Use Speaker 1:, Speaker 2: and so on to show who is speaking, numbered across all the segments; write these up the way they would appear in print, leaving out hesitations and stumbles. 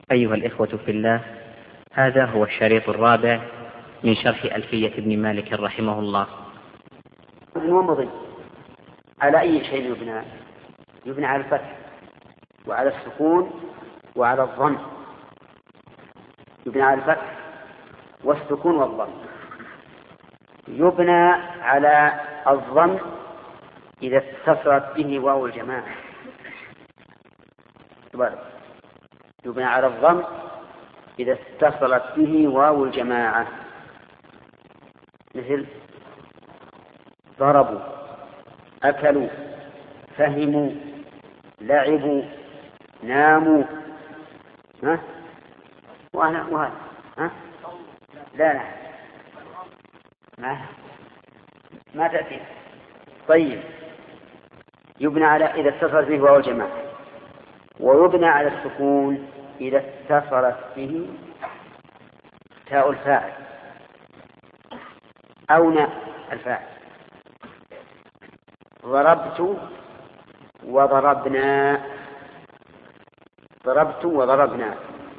Speaker 1: أيها الإخوة في الله، هذا هو الشريط الرابع من شرح ألفية ابن مالك رحمه الله.
Speaker 2: ومضي على أي شيء يبنى؟ يبنى على الفتح وعلى السكون وعلى الضم. يبنى على الفتح والسكون والضم. يبنى على الضم إذا اتصلت به واو الجماعة. يبنى على الضم إذا اتصلت به واو الجماعة، مثل ضربوا، أكلوا، فهموا، لعبوا، ناموا. وهذا لا ما تأتي. طيب، يبنى على إذا اتصلت به واو الجماعة، ويبنى على السكون إذا اتصلت به تاء الفاعل أو ناء الفاعل. ضربت وضربنا، ضربت وضربنا،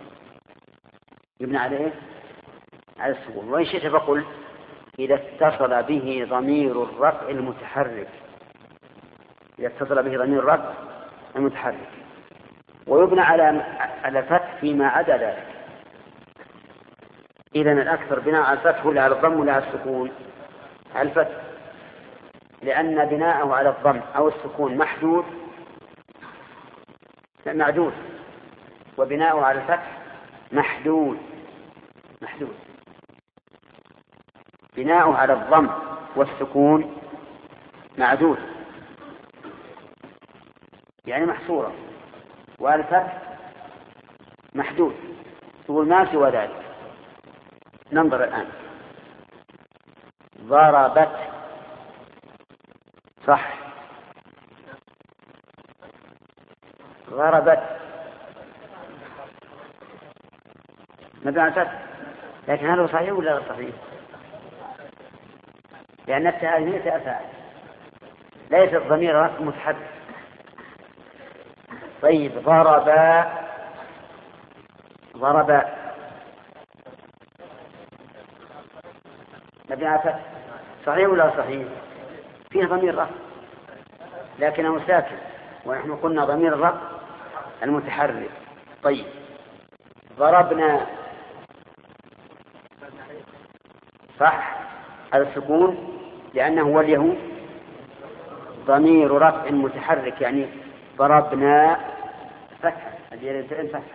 Speaker 2: يبنى عليه على السكون. وإن شئت فقل إذا اتصل به ضمير الرفع المتحرك، إذا اتصل به ضمير الرفع المتحرك. ويبنى على الفتح فيما عدا ذلك. إذن الأكثر بناء على الفتح ولا على الضم ولا على السكون؟ على الفتح، لأن بناءه على الضم أو السكون محدود معدود، وبناءه على الفتح محدود. بناءه على الضم والسكون معدود، يعني محصورة، وعلى الفتح محدود. تقول ما سوى ذلك. ننظر الآن. ضربت صح، ضربت مبني على الفتح، لكن هل هو صحيح ولا غير صحيح؟ لأن التاء هذه تاء فاعل ليست ضمير متحرك. طيب، ضرب مبني على الفتح، صحيح ولا صحيح؟ فيه ضمير رفع لكنه ساكن، ونحن قلنا ضمير الرفع المتحرك. طيب، ضربنا صح على السكون لأنه وليه ضمير رفع متحرك، يعني ضربنا فتح، الفعل فتح.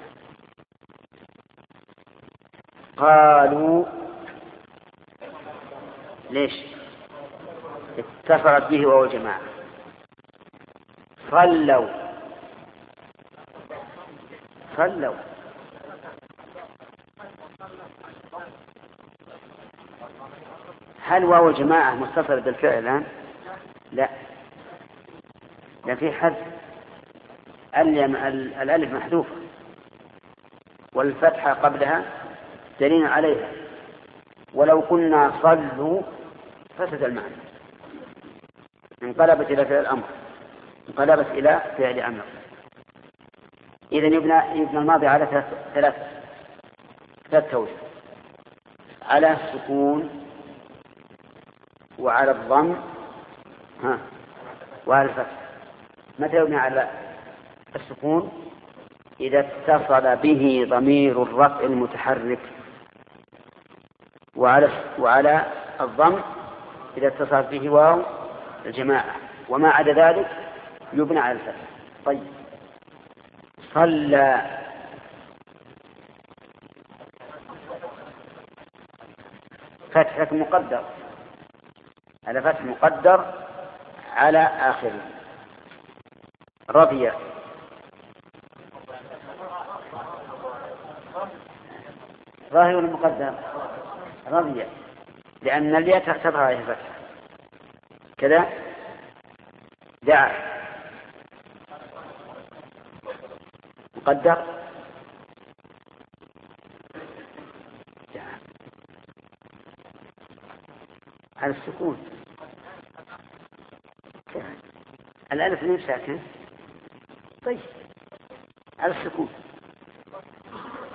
Speaker 2: قالوا ليش؟ اتصلت به وهو جماعة. صلوا هل واو الجماعة متصل بالفعل الآن؟ لا، في حذف. الألف محذوفة والفتحة قبلها دليل عليها، ولو كنا صلوا فسد المعنى، انقلبت إلى فعل الأمر، انقلبت إلى فعل أمر. إذن يبنى الماضي على ثلاث توجه: على السكون وعلى الضم وعلى الفتح. متى يبنى على السكون؟ إذا اتصل به ضمير الرفع المتحرك، وعلى الضم إذا اتصل به واو الجماعة، وما عدا ذلك يبنى على الفتح. طيب، صلى فتح مقدر على فتح مقدر على آخره. رضي ظاهر المقدر رضي، لأن الياء تحسبها على فتح. كذا دعا مقدر دعا على السكون. الألف ليه ساكن؟ طيب، على السكون.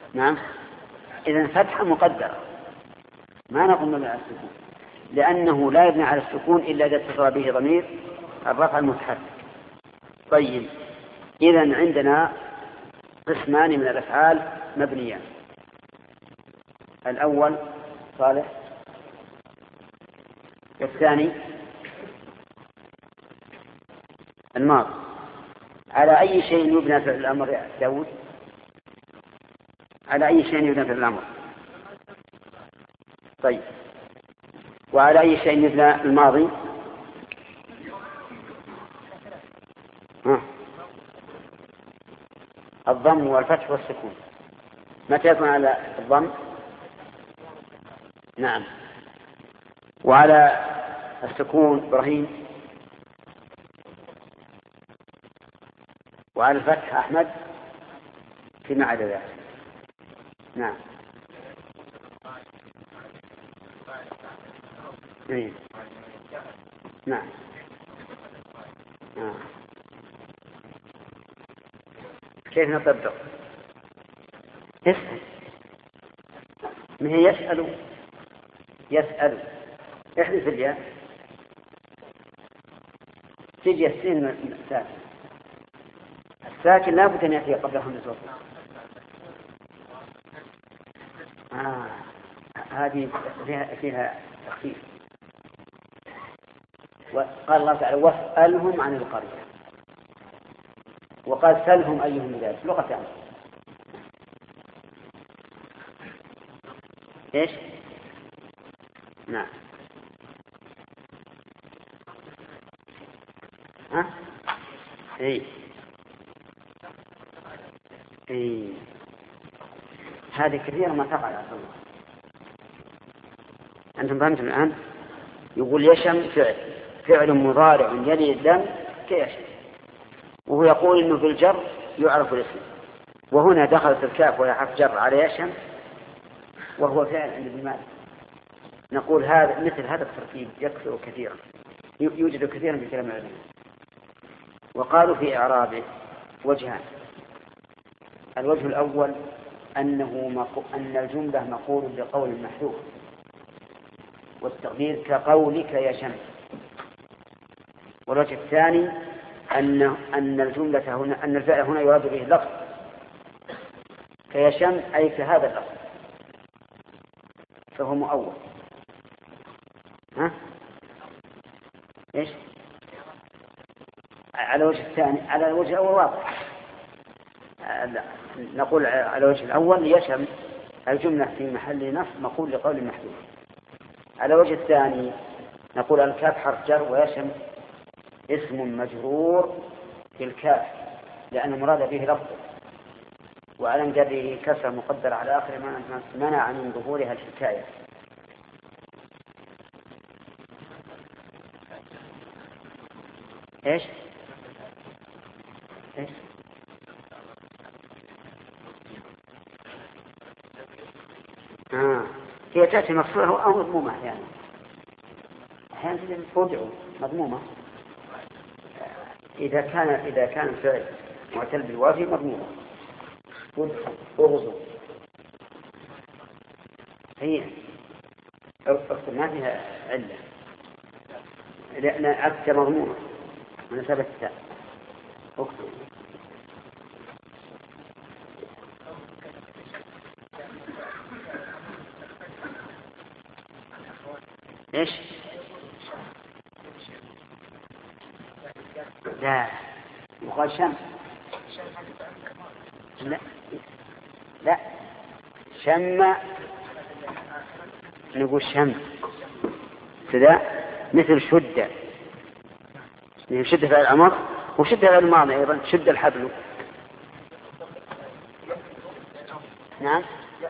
Speaker 2: نعم. إذن فتحة مقدرة ما نقوم مبني على السكون، لأنه لا يبنى على السكون إلا إذا اتصل به ضمير الرفع المتحرك. طيب، إذن عندنا قسمان من الأفعال مبنيان. الأول صالح، والثاني الماضي. على أي شيء يبنى فعل الأمر يا داود؟ على أي شيء يبنى فعل الأمر؟ طيب، وعلى أي شيء يبنى الماضي؟ الضم والفتح والسكون. متى يكون على الضم؟ نعم. وعلى السكون إبراهيم، وعلى الفتح أحمد، فيما عدا ذلك. نعم. نعم. كيف نطبق؟ اسأل. ما هي يسأل احذف الياء، تجي السين الساكن. الساكن لا بد أن يأتي قبل همزة وصل. هذه فيها تخفيف. وقال الله تعالى واسألهم عن القرية، وقال سلهم أيهم ذلك، لغتان. ايش؟ نعم. اي هذه كثيرا ما تقع يا الله. أنتم فهمتم الآن؟ يقول يشم فعل مضارع يلي اللام كيشم، وهو يقول إنه في الجر يعرف الاسم، وهنا دخلت الكاف وهي حرف جر على يشم وهو فعل عند ابن مالك. نقول هذا مثل هذا التركيب يكثر كثيرا، يوجد كثيرا في كلام العلماء. وقالوا في إعرابه وجهان. الوجه الأول أن الجملة مقول بقول محذوف، والتقدير كقولك يا شمس. والوجه الثاني أن الجملة هنا، أن الفعل هنا يراد به اللفظ كيشم أي كهذا اللفظ، فهو مؤول. إيش؟ على الوجه الثاني، على الوجه الأول واضح. نقول على الوجه الأول يشم الجملة في محل نصب مقول لقول محذوف. على الوجه الثاني نقول الكاف حرف جر ويشم اسم مجرور في الكاف لأن المراد به لفظ، وعلى جره كسر مقدر على آخر ما منع من ظهورها الحكاية. إيش؟ هي تأتي مكسورة أو مضمومة أحيانا. أحيانا ترجع مضمومة. إذا كان الفعل معتل بالواو مضمومة. أغزو هي أكثر ما فيها علة، لأن أكثر مضمومة من سبب التاء. أكثر. إيش؟ لا يقال شم. لا شم نقول شم كذا، مثل شدة، مثل شدة فعل الأمر وشدة فعل الماضي أيضا، شد الحبل. نعم.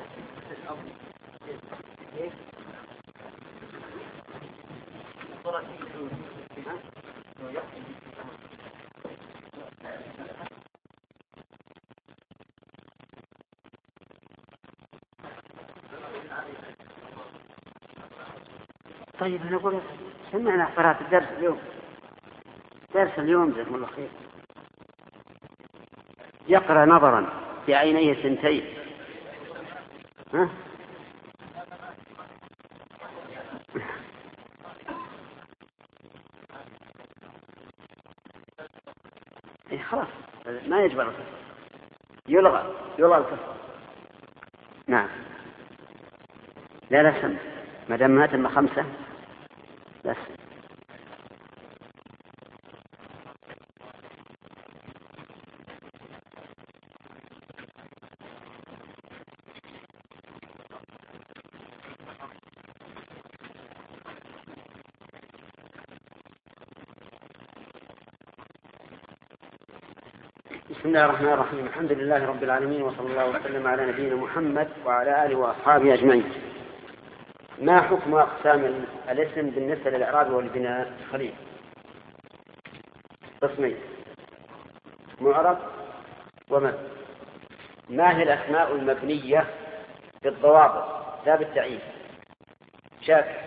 Speaker 2: طيب نقول سمعنا قراءة الدرس اليوم، درس اليوم جزاكم الله خير. يقرأ نظرا بعينيه سنتين ها؟ إيه خلاص ما يجب على الكسر، يلغى الكسر. نعم. لا سم، ما دام ما تم 5 بس. بسم الله الرحمن الرحيم. الحمد لله رب العالمين، وصلى الله وسلم على نبينا محمد وعلى آله وأصحابه أجمعين. ما حكم أقسام الاسم بالنسبة للإعراب والبناء؟ خليل. قسمين: معرب ومبني. ما هي الأسماء المبنية بالضوابط لا بالتعيين؟ شاكر.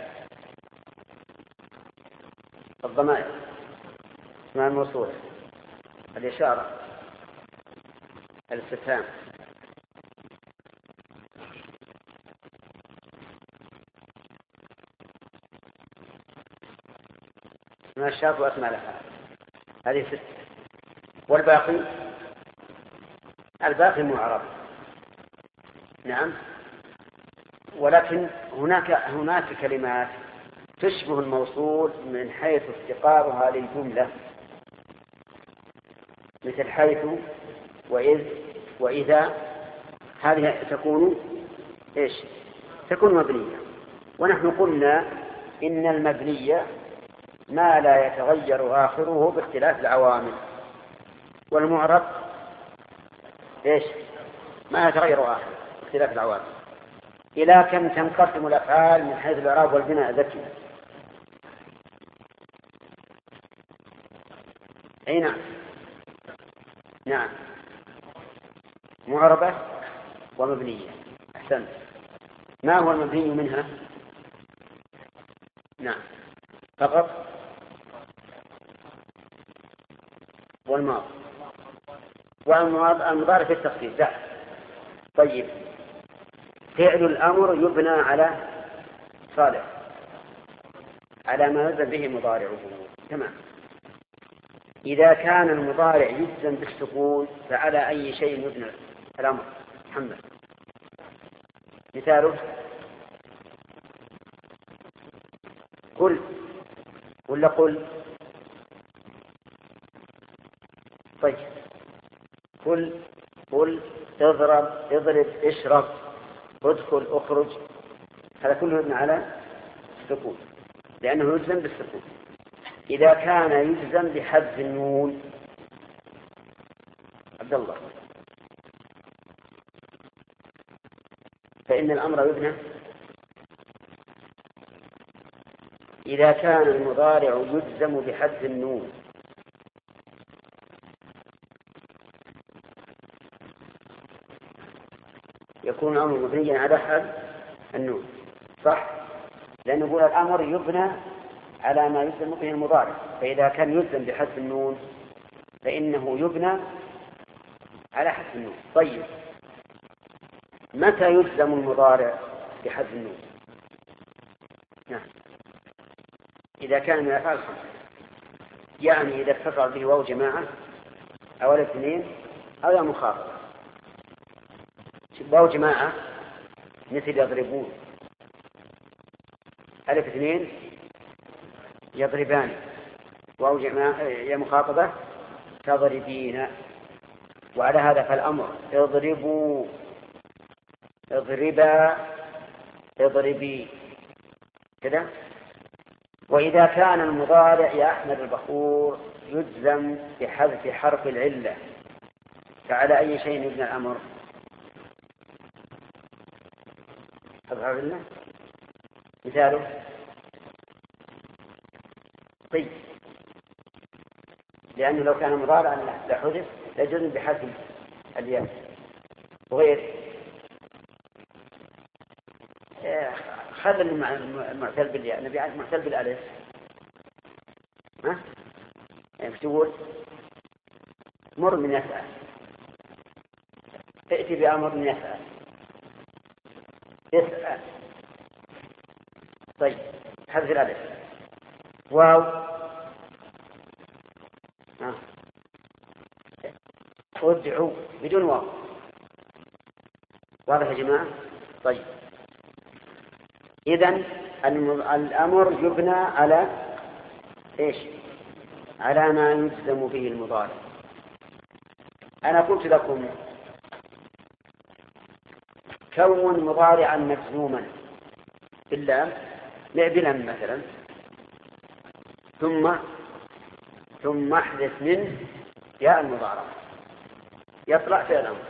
Speaker 2: الضمائر، اسماء الموصولة، الإشارة، الاستفهام. اسماء الشرط واسماء الأفعال، هذه 6. الباقي معرب. نعم. ولكن هناك كلمات تشبه الموصول من حيث افتقارها للجملة، مثل حيث وإذ وإذا، هذه تكون إيش؟ تكون مبنية. ونحن قلنا إن المبنية ما لا يتغير آخره باختلاف العوامل، والمعرب إيش؟ ما يتغير آخره باختلاف العوامل. إلى كم تنقسم الأفعال من حيث الإعراب والبناء؟ ذكي. أي نعم. نعم، معربة ومبنية. أحسنت. ما هو المبني منها؟ نعم، فقط. والمضارع في التخفيف. لا. طيب، فعل الأمر يبنى على صالح، على ما نزل به مضارعه. تمام. إذا كان المضارع يجزم بالسكون فعلى أي شيء يبنى الأمر؟ محمد. مثاله قل ولا قل؟ طيب، قل اضرب اشرب ادخل اخرج، هذا كله يبنى على السكون لأنه يجزم بالسكون. إذا كان يجزم بحذف النون، عبد الله، فإن الأمر يبنى. إذا كان المضارع يجزم بحذف النون، يكون الأمر مبنيا على حذف النون، صح؟ لأنه يقول الأمر يبنى على ما يجزم به المضارع، فإذا كان يجزم بحذف النون فإنه يبنى على حذف النون. طيب، متى يجزم المضارع بحذف النون؟ نعم، إذا كان من الأفعال 5، يعني إذا اتصل به واو جماعة أو الاثنين أو يا مخاطبة. واو جماعة مثل يضربون، ألف اثنين يضربان، واو جماعة يا مخاطبة تضربين. وعلى هذا فالأمر اضربوا، اضربا، اضربي، كذا. وإذا كان المضارع يا أحمد البخور يجزم بحذف حرف العلة فعلى أي شيء يبنى الأمر؟ حذف حرف العلة. مثاله طيب، لأنه لو كان مضارعا لحذف لجزم بحذف الياء. وغير خلى المعتل بالياء، نبي عارف معتل بالالف. ها يعني تقول مر من يسأل، ائتي بأمر من يسأل، اسأل. طيب حذف الألف. واو ادعو بدون واو. واضح يا جماعة؟ طيب إذن الأمر يبنى على إيش؟ على ما يجزم به المضارع. أنا قلت لكم كون مضارعا مجزوما باللام بلم مثلا، ثم احدث منه ياء المضارع يطلع فعل الأمر.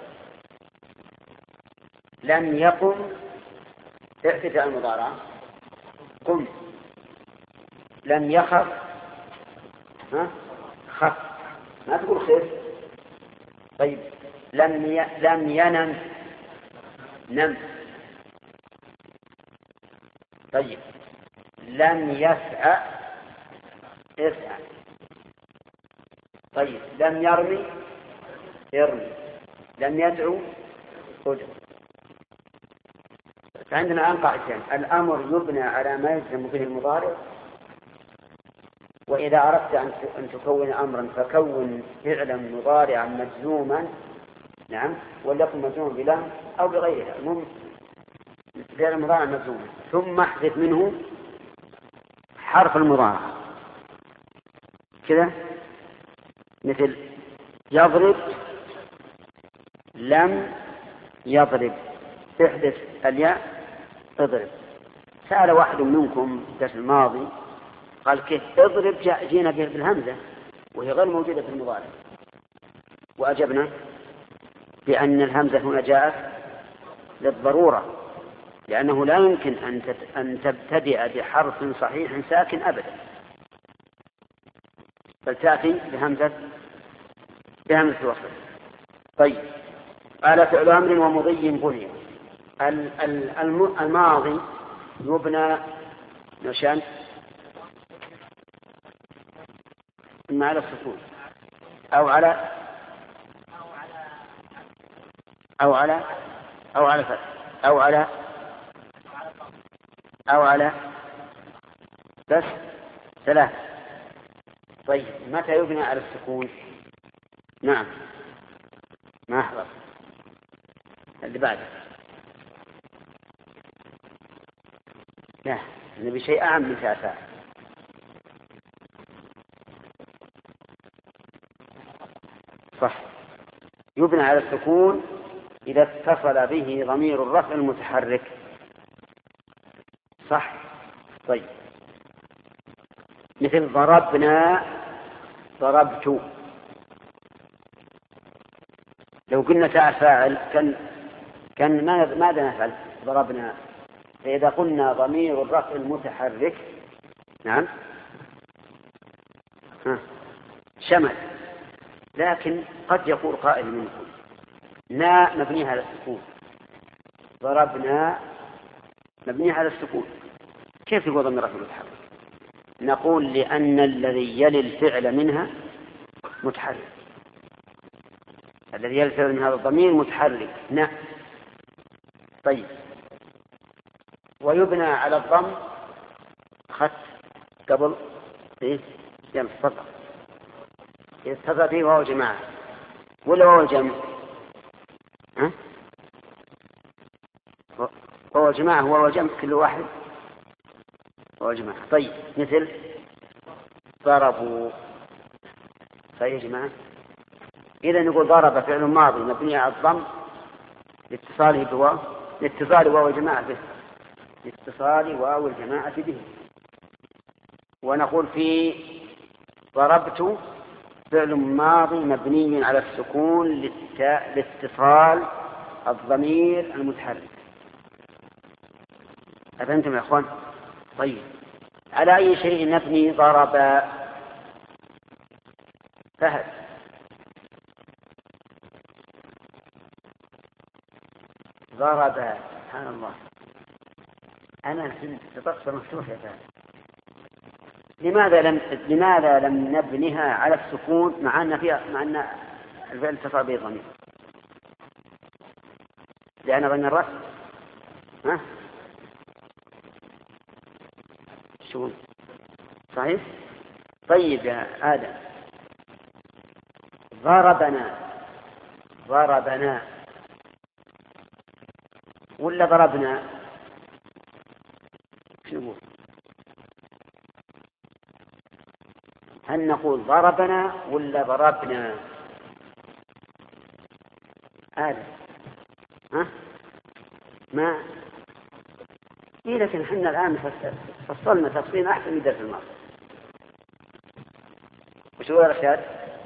Speaker 2: لم يقم احدث ياء المضارع قم. لم يخف خف، ما تقول خف. طيب لم ينم نم. طيب لم يسعى اسعى. طيب لم يرمي ارمي. لم يدعو ادعو. فعندنا الآن قاعدتين: الأمر يبنى على ما يجزم به المضارع، وإذا أردت أن تكون أمرا فكون فعلا مضارعا مجزوما، نعم، وليكن مجزوما بلام أو بغيرها، المهم فعلا مضارعا مجزوما، ثم احذف منه حرف المضارع كذا، مثل يضرب لم يضرب، احذف الياء اضرب. سأل واحد منكم في الدرس الماضي قال كيف اضرب جينا بالهمزة وهي غير موجودة في المضارع، وأجبنا بأن الهمزة هنا جاءت للضرورة، لأنه لا يمكن أن تبتدئ بحرف صحيح ساكن أبدا، بل تأتي بهمزة الوصل. طيب قال فعل أمر ومضي بني. الماضي يبنى نشان إما على السكون أو على فتح أو على بس ثلاث. طيب متى يبنى على السكون؟ نعم ما أحضر اللي بعده. لا نبي شيء أعم من ثلاثة. صح، يبنى على السكون إذا اتصل به ضمير الرفع المتحرك. صح. طيب مثل ضربنا ضربت، لو قلنا تاء فاعل كان ماذا نفعل؟ ضربنا. فإذا قلنا ضمير الرفع المتحرك، نعم، شمل. لكن قد يقول قائل منكم نا مبنيها على السكون، ضربنا مبنيها على السكون، كيف يقول ضمير الرفع المتحرك؟ نقول لأن الذي يلي الفعل منها متحرك، الذي يلي الفعل من هذا الضمير متحرك نا. طيب ويبنى على الضم خط قبل ايه جمع فقط، يتصل فيه وهو جماعة ولا وهو جمع؟ وهو جماعة وهو جمع، كل واحد وهو جماعة. طيب مثل ضربوا، صحيح يا جماعة؟ إذا نقول ضرب فعل ماضي مبني على الضم لاتصاله بواو، لاتصال واو الجماعة به، لاتصال واو الجماعة به. ونقول في ضربت فعل ماضي مبني على السكون لاتصال الضمير المتحرك. أفهمتم يا أخوان؟ طيب على أي شيء نبني ضرب؟ فهد ضرب، سبحان الله، أنا تقصر مفتوح يا فهد. لماذا لم نبنيها على السكون مع أن الفعل اتصل به ضمير؟ لأن ضمير الرفع شو صحيح؟ طيب يا آدم، ضربنا ولا ضربنا؟ شو نقول؟ هل نقول ضربنا ولا ضربنا؟ آدم ها؟ ما إيه، لكن حنا الآن فصلنا تفصيل أحسن من الدرس الماضي. وشو يا رشاد؟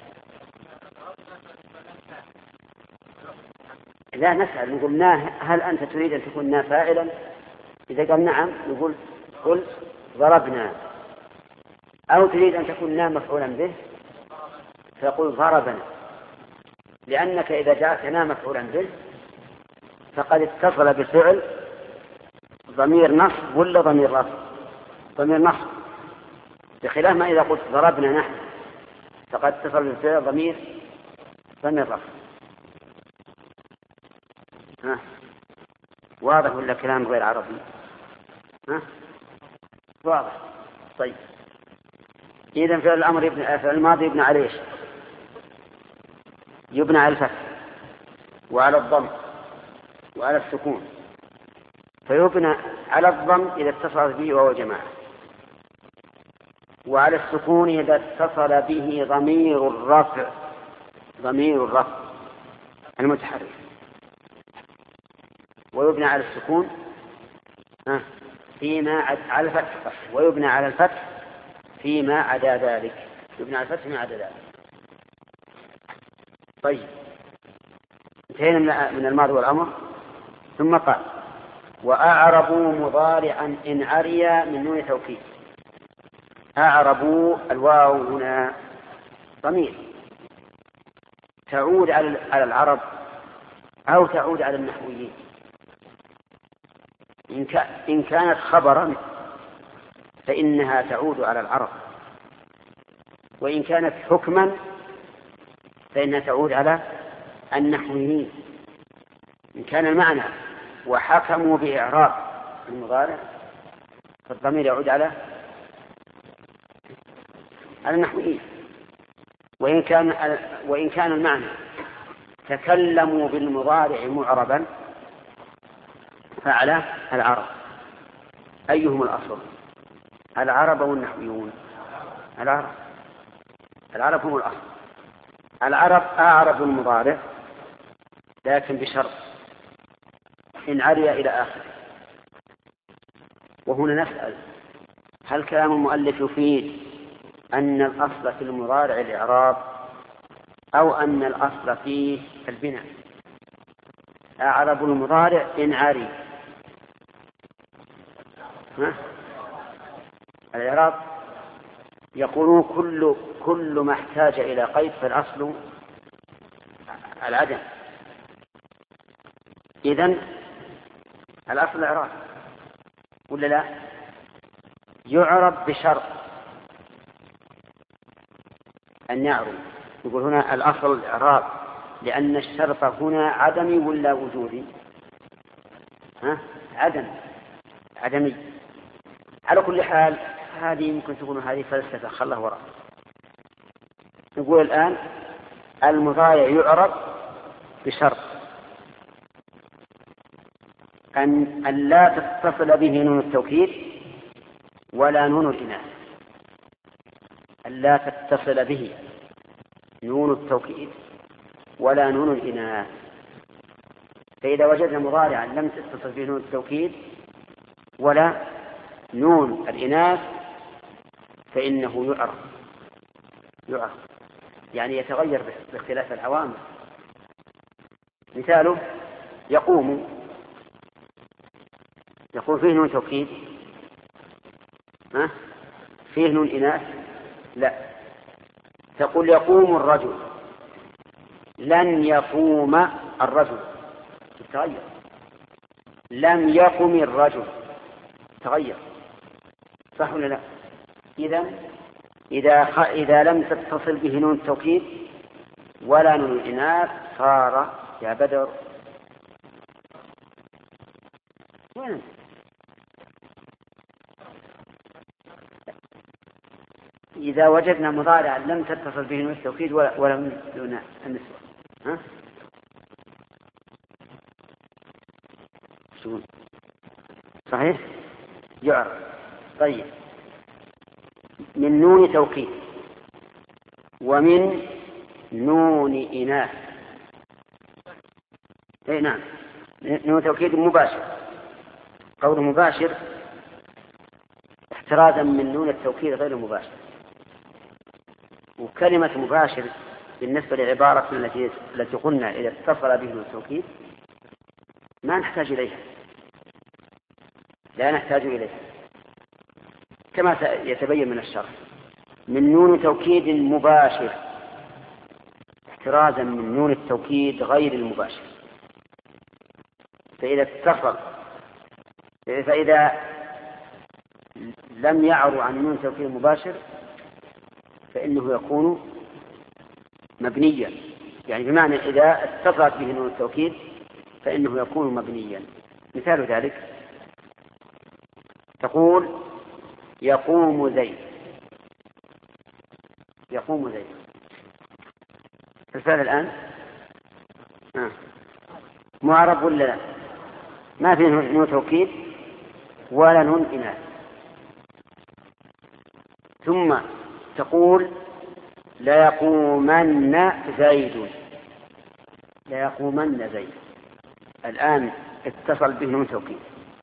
Speaker 2: لا نسأل، نقول هل أنت تريد أن تكون فاعلا؟ إذا قال نعم نقول قل ضربنا، أو تريد أن تكون مفعولا به فيقول ضربنا، لأنك إذا جاءك مفعولا به فقد اتصل بالفعل ضمير نصب ولا ضمير رفع؟ ضمير نصب، بخلاف ما إذا قلت ضربنا نحن فقد اتصل بالفعل ضمير رفع. ها واضح ولا كلام غير عربي؟ ها واضح. طيب إذن فعل الأمر فعل الماضي يبنى على إيش؟ يبنى على الفتح وعلى الضم وعلى السكون. فيبنى على الضم إذا اتصل به وهو جماعة، وعلى السكون إذا اتصل به ضمير الرفع المتحرك، ويبنى على السكون فيما على الفتح، ويبنى على الفتح فيما عدا ذلك. يبنى على الفتح فيما عدا ذلك. طيب انتهينا من الماضي والأمر. ثم قال وأعربوا مضارعا إن عري من نون توكيد. أعربوا، الواو هنا ضمير تعود على العرب أو تعود على النحويين. إن كانت خبرا فإنها تعود على العرب، وإن كانت حكما فإنها تعود على النحويين. إن كان المعنى وحكموا بإعراب المضارع فالضمير يعود على النحويين. وإن كان المعنى تكلموا بالمضارع معربا فعلى العرب. أيهم الأصل، العرب أو النحويون؟ العرب هم الأصل. العرب أعربوا المضارع لكن بشرط إن عري إلى آخره. وهنا نسأل هل كلام المؤلف يفيد أن الأصل في المضارع الإعراب أو أن الأصل فيه البناء؟ أعرب المضارع إن عري الإعراب يقولون كل ما احتاج إلى قيد فالأصل العدم. إذن الأصل الإعراب ولا لا؟ يعرب بشرط أن يعرب. يقول هنا الأصل الإعراب لأن الشرط هنا عدمي ولا وجودي؟ عدمي. على كل حال هذه يمكن تكون هذه فلسفة خلها وراء. نقول الآن المضارع يعرب بشرط أن لا تتصل به نون التوكيد ولا نون الإناث. أن لا تتصل به نون التوكيد ولا نون الإناث. فإذا وجدنا مضارعا لم تتصل به نون التوكيد ولا نون الإناث فإنه يعرب يعني يتغير باختلاف العوامل. مثاله يقوم فيه نون توكيد، فيه نون إناث؟ لا. تقول يقوم الرجل، لن يقوم الرجل تغير. لم يقم الرجل تغير، صح ولا لا؟ إذا لم تتصل به نون التوكيد ولا نون الإناث صار يا بدر وين إذا وجدنا مضارعا لم تتصل به نون التوكيد ولا دون النسوة. ها؟ صحيح؟ يعرف. طيب، من نون توكيد ومن نون إناث. اي نعم، نون توكيد مباشر. قول مباشر احترازا من نون التوكيد غير المباشر. وكلمة مباشر بالنسبة لعبارة التي قلنا إذا اتصل به نون التوكيد ما نحتاج إليها، لا نحتاج إليها كما يتبين من الشرح. من نون توكيد مباشر احترازا من نون التوكيد غير المباشر. فإذا اتصل، فإذا لم يعر عن نون توكيد مباشر فإنه يكون مبنيا، يعني بمعنى إذا اتصلت به نون التوكيد فإنه يكون مبنيا. مثال ذلك تقول يقوم زيد. يقوم زيد الفعل الآن معرب ولا لا؟ ما فيه نون توكيد ولا نون إناث. ثم تقول لا يقومن زيد. لا يقومن زيد الآن اتصل به نون توكيد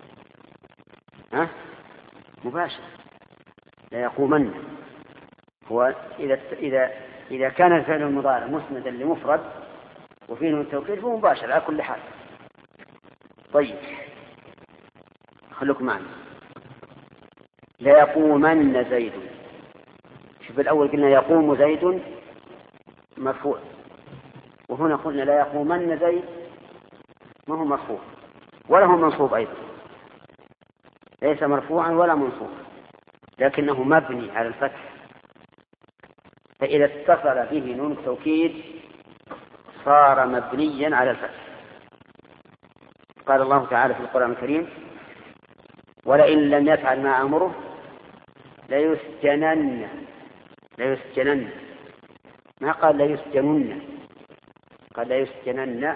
Speaker 2: مباشر. لا يقومن هو إذا كان الفعل المضارع مسندا لمفرد وفيه نون التوكيد فهو مباشر على كل حال. طيب خلوكم معنا. لا يقومن زيد. شوف الأول قلنا يقوم زيد مرفوع، وهنا قلنا لا يقومن زيد ما هو مرفوع ولا هو منصوب أيضا، ليس مرفوعا ولا منصوبا لكنه مبني على الفتح. فإذا اتصل به نون التوكيد صار مبنيا على الفتح. قال الله تعالى في القرآن الكريم ولئن لم يفعل ما أمره ليسجنن. ليسجنن ما قال ليسجنن، قال ليسجنن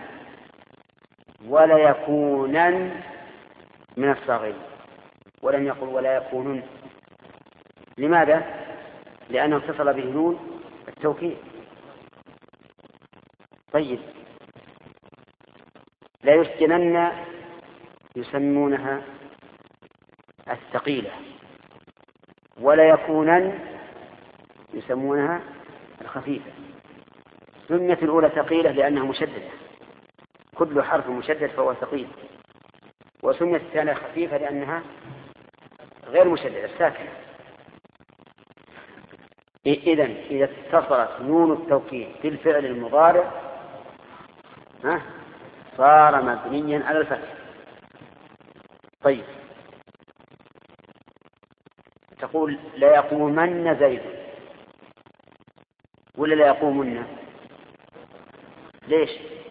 Speaker 2: وليكونن من الصاغرين، ولم يقل ولا يكونن. لماذا؟ لأنه اتصل به نون التوكيد. طيب لا يسجنن يسمونها الثقيلة، ولا يكونن يسمونها الخفيفة. سميت الأولى ثقيلة لأنها مشددة، كل حرف مشدد فهو ثقيل، وسميت الثانية خفيفة لأنها غير مشددة ساكنة. إذن إذا اتصلت نون التوكيد بالفعل المضارع صار مبنيا على الفتح. طيب تقول لا يقومن زيد ولا لا يقومن؟ ليش؟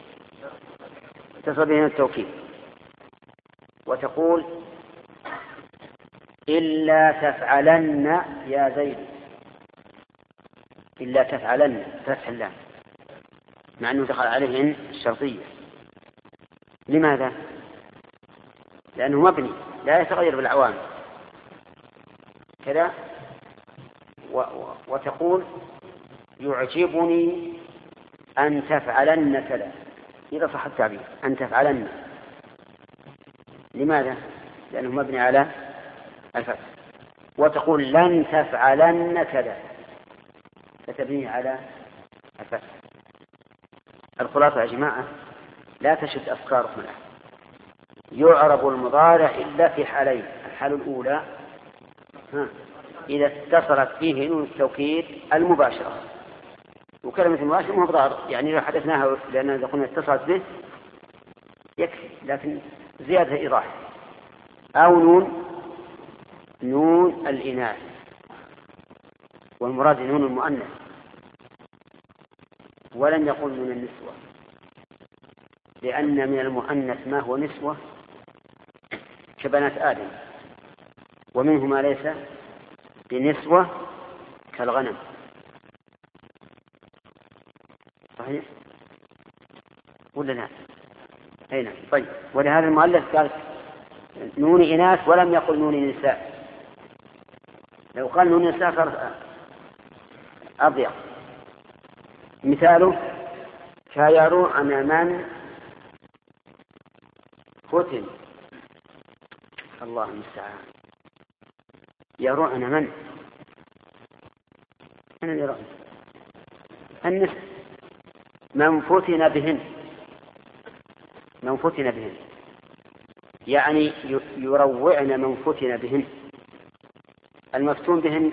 Speaker 2: اتصل به التوكيد. وتقول إلا تفعلن يا زيد. إلا تفعلن فتح اللام مع أنه دخل عليهن الشرطية. لماذا؟ لأنه مبني لا يتغير بالعوامل كذا. وتقول يعجبني أن تفعلن كذا، إذا صح التعبير أن تفعلن. لماذا؟ لأنه مبني على الفتح. وتقول لن تفعلن كذا، فتبنيه على الفتح. الخلاصة يا جماعة لا تشد أفكاركم الآن. يعرب المضارع إلا في حالين. الحال الأولى إذا اتصلت فيه نون التوكيد المباشرة، وكلمة المباشرة مو بضار، يعني لو حدثناها لأن إذا قلنا اتصلت به يكفي، لكن زيادة إيضاح. أو نون الإناث، والمراد نون المؤنث، ولم يقل من النسوة، لأن من المؤنث ما هو نسوة كبنات آدم، ومنه ما ليس بنسوة كالغنم. صحيح ولا لا؟ أي نعم. طيب، ولهذا المؤلف قال نون إناث ولم يقل نون نساء. لو قال نون نساء صار أضيق. مثاله كيروعن من فتن. الله المستعان. يروعن من يروعن النساء من فتن بهن يعني يروعن من فتن بهن. المفتون بهن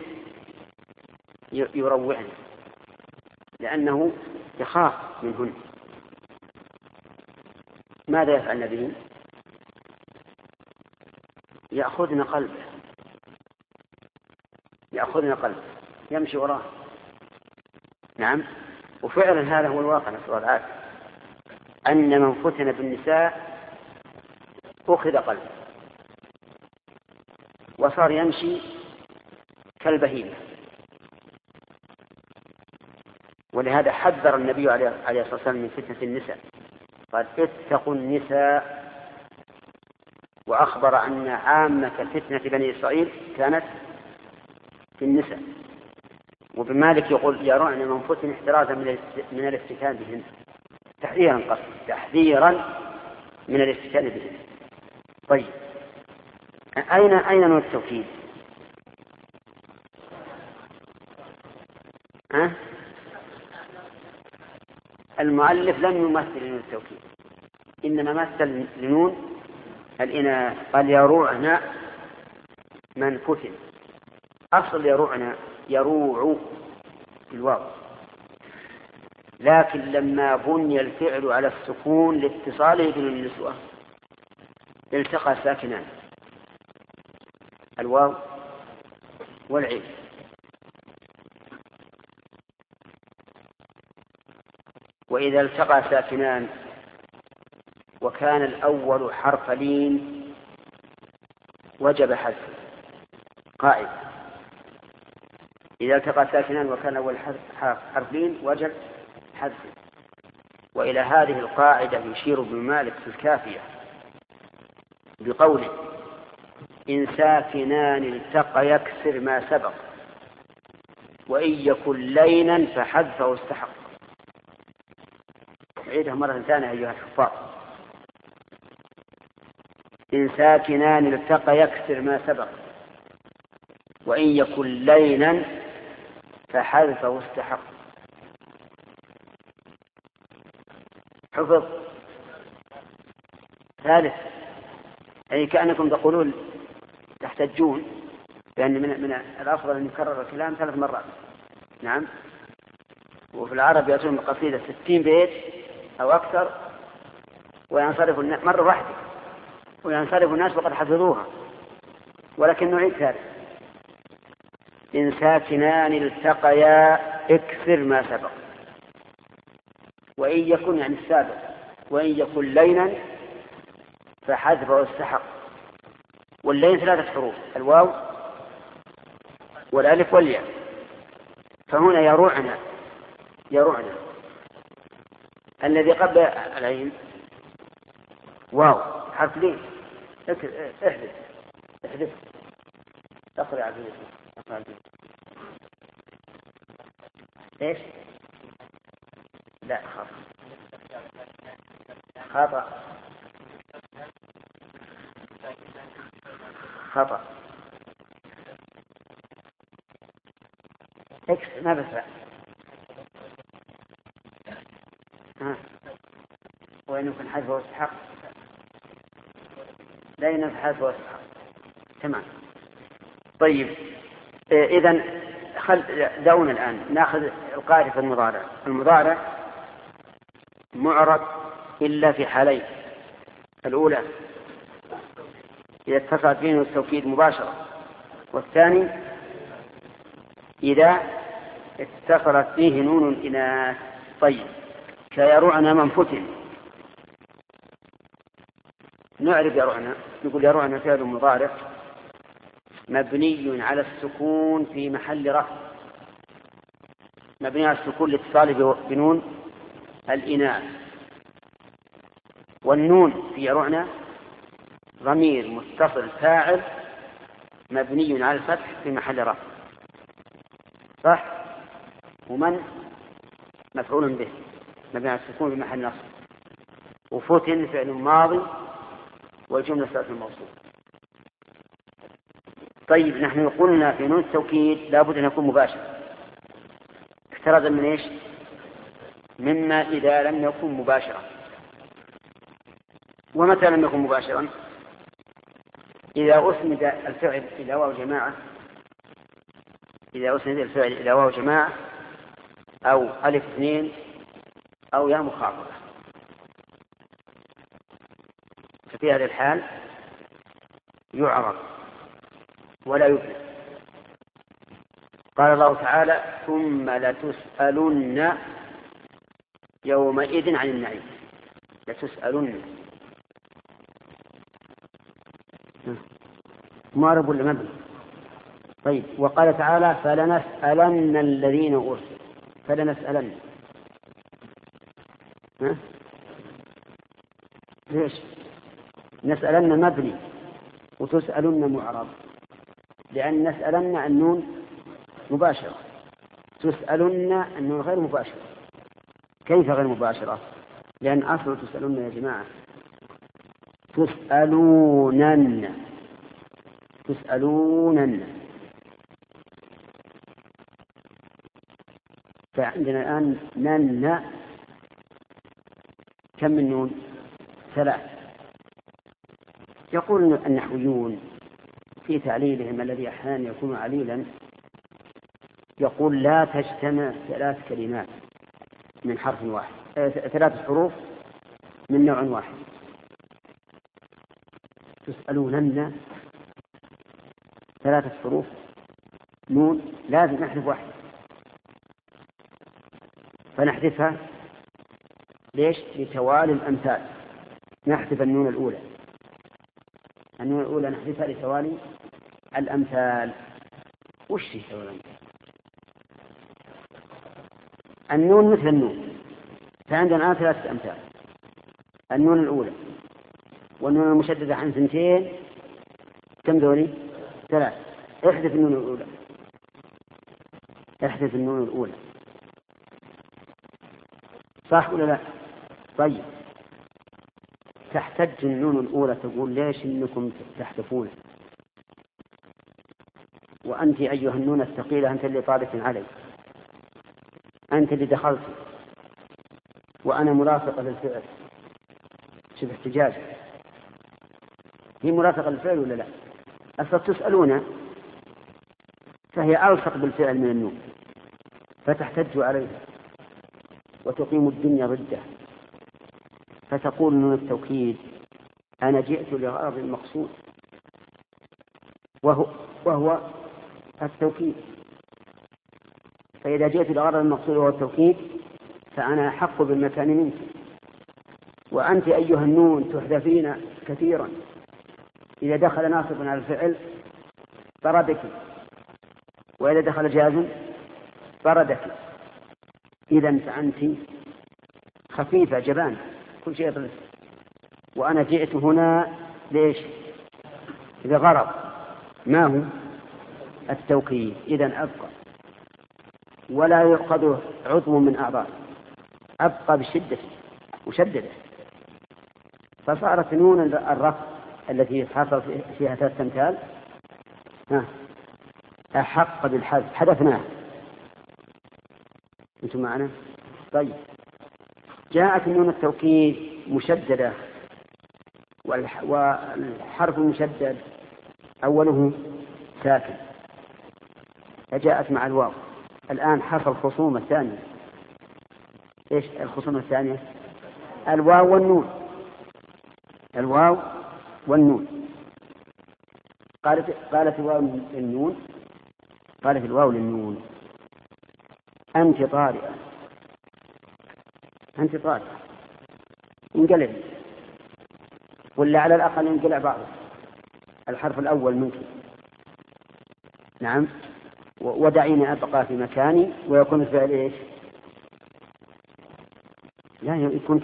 Speaker 2: يروعن لأنه يخاف منهن. ماذا يفعلن بهن؟ يأخذن قلبه يمشي وراه. نعم. وفعلا هذا هو الواقع، نسأل الله العافية، أن من فتن بالنساء أخذ قلبه وصار يمشي كالبهيمة. ولهذا حذر النبي عليه الصلاة والسلام من فتنة النساء، قال اتقوا النساء، وأخبر أن عامة فتنة بني إسرائيل كانت في النساء. وابن مالك يقول يرون من فتن احترازا من الافتتان بهن، تحذيرا من الافتتان بهن. طيب، أين نون التوكيد؟ المؤلف لم يمثل لنون التوكيد، إنما مثل لنون الإناث. قال يروعن من فتن. أصل يروعن يروع الواو، لكن لما بني الفعل على السكون لاتصاله بالنسوة التقى ساكنان، الواو والعين. وإذا التقى ساكنان وكان الأول حرف لين وجب حذفه. قائد إذا التقى ساكنان وكان الأول حرف لين وجب حذفه. وإلى هذه القاعدة يشير ابن مالك في الكافية بقوله إن ساكنان التقى يكسر ما سبق وإن يكن لينا فحذفه استحق. عيدها مرة ثانية أيها الحفاظ. إن ساكنان التقى يكسر ما سبق وإن يكن لينا فحذفه استحق. حفظ. ثالث، أي كأنكم تقولون تحتجون لأن من الأفضل أن يكرر الكلام 3 مرات. نعم. وفي العرب يأتون بقصيدة 60 بيت أو أكثر وينصرف الناس مرة واحدة وينصرف الناس وقد حفظوها، ولكن نعيد ثالث. إن ساكنان التقيا اكثر ما سبق وإن يكن يعني السابق وإن يكن لينا فحذفه استحق. واللين 3 حروف، الواو والألف والياء. فهنا يروعنا الذي قبل العين واو حرف لين. احذف اقرأ عبد ايش؟ لا خطأ اكس ما بسرع. وإن يكون حذفه استحق لا ينفع حذفه استحق. تمام. طيب، إذن دعونا الآن نأخذ القاعدة في المضارع معرب إلا في حالين. الأولى إذا اتصلت به التوكيد مباشرة، والثاني إذا اتصلت به نون الإناث. طيب، كيروعن من فتن. نعرف يروعن، نقول يروعن فعل مضارع مبني على السكون في محل رفع مبني على السكون لاتصاله بنون الإناث. والنون في يرعنا ضمير متصل فاعل مبني على الفتح في محل رفع، صح؟ ومن مفعول به مبني على السكون في محل نصب، وفتن فعل ماضي والجملة صلة الموصول. طيب نحن قلنا في نون التوكيد لابد أن يكون مباشر، احترازا من ايش؟ مما إذا لم يكن مباشرا. ومتى لم يكن مباشرا؟ إذا أسند الفعل إلى واو جماعة، إذا أسند الفعل إلى واو جماعة أو ألف اثنين أو ياء مخاطبة، ففي هذه الحال يعرف ولا يبنى. قال الله تعالى ثم لتسألن يومئذ عن النعيم. لتسألن مارب ولا مبني؟ طيب وقال تعالى فلنسألن الذين أرسل. فلنسألن ليش؟ نسألن مبني وتسألن معرب، لأن نسألن النون مباشرة، تسألن النون غير مباشرة. كيف غير مباشرة؟ لأن أصل تسألن يا جماعة تسألونن، تسألونن. فعندنا الآن نن كم من نون؟ 3. يقول النحويون في تعليلهم الذي أحيانا يكون عليلا، يقول لا تجتمع 3 كلمات من حرف واحد، 3 حروف من نوع واحد. تسألونن 3 حروف نون لازم نحذف واحد، فنحذفها ليش؟ لتوالي الأمثال. نحذف النون الأولى، النون الأولى نحذفها لتوالي الأمثال. وش يسوي الأمثال؟ النون مثل النون، فعندنا الآن 3 أمثال: النون الأولى والنون المشددة عن 2. كم ذولي؟ 3. احذف النون الأولى، احذف النون الأولى، صح ولا لا؟ طيب تحتج النون الأولى تقول ليش إنكم تحذفون؟ وأنت أيها النون الثقيلة أنت اللي طالق علي، أنت اللي دخلت وأنا مرافقة للفعل. شوف احتجاج، هي مرافقة للفعل ولا لا؟ أصلا تسألون فهي ألصق بالفعل من النون، فتحتج عليها وتقيم الدنيا ضده، فتقول نون التوكيد أنا جئت لغرض المقصود وهو التوكيد. فإذا جئت لغرض المقصود وهو التوكيد فأنا أحق بالمكان منك. وأنت أيها النون تحذفين كثيرا، إذا دخل ناصب على الفعل طردك، وإذا دخل جازم طردك. إذا فأنت خفيفة جبان كل شيء يطلس. وأنا جئت هنا ليش؟ إذا غرض ما هو التوكيد. إذا أبقى ولا يؤخذ عضو من أعضاء، أبقى بشدة مشددة. فصارت نون الرفع التي حصل فيها 3 أمثال أحق بالحذف، حذفناها. أنتم معنا؟ طيب جاءت نون التوكيد مشددة، والحرف المشدد أوله ساكن فجاءت مع الواو. الآن حصل خصومة ثانية. إيش الخصومة الثانية؟ الواو والنون. الواو والنون. قالت الواو للنون، قالت الواو للنون أنت طارئة، أنت طارئة. انقلب، ولا على الأقل انقلع بعضه. الحرف الأول ممكن، نعم ودعيني أبقى في مكاني، ويكون الفعل إيش؟ لا، يكون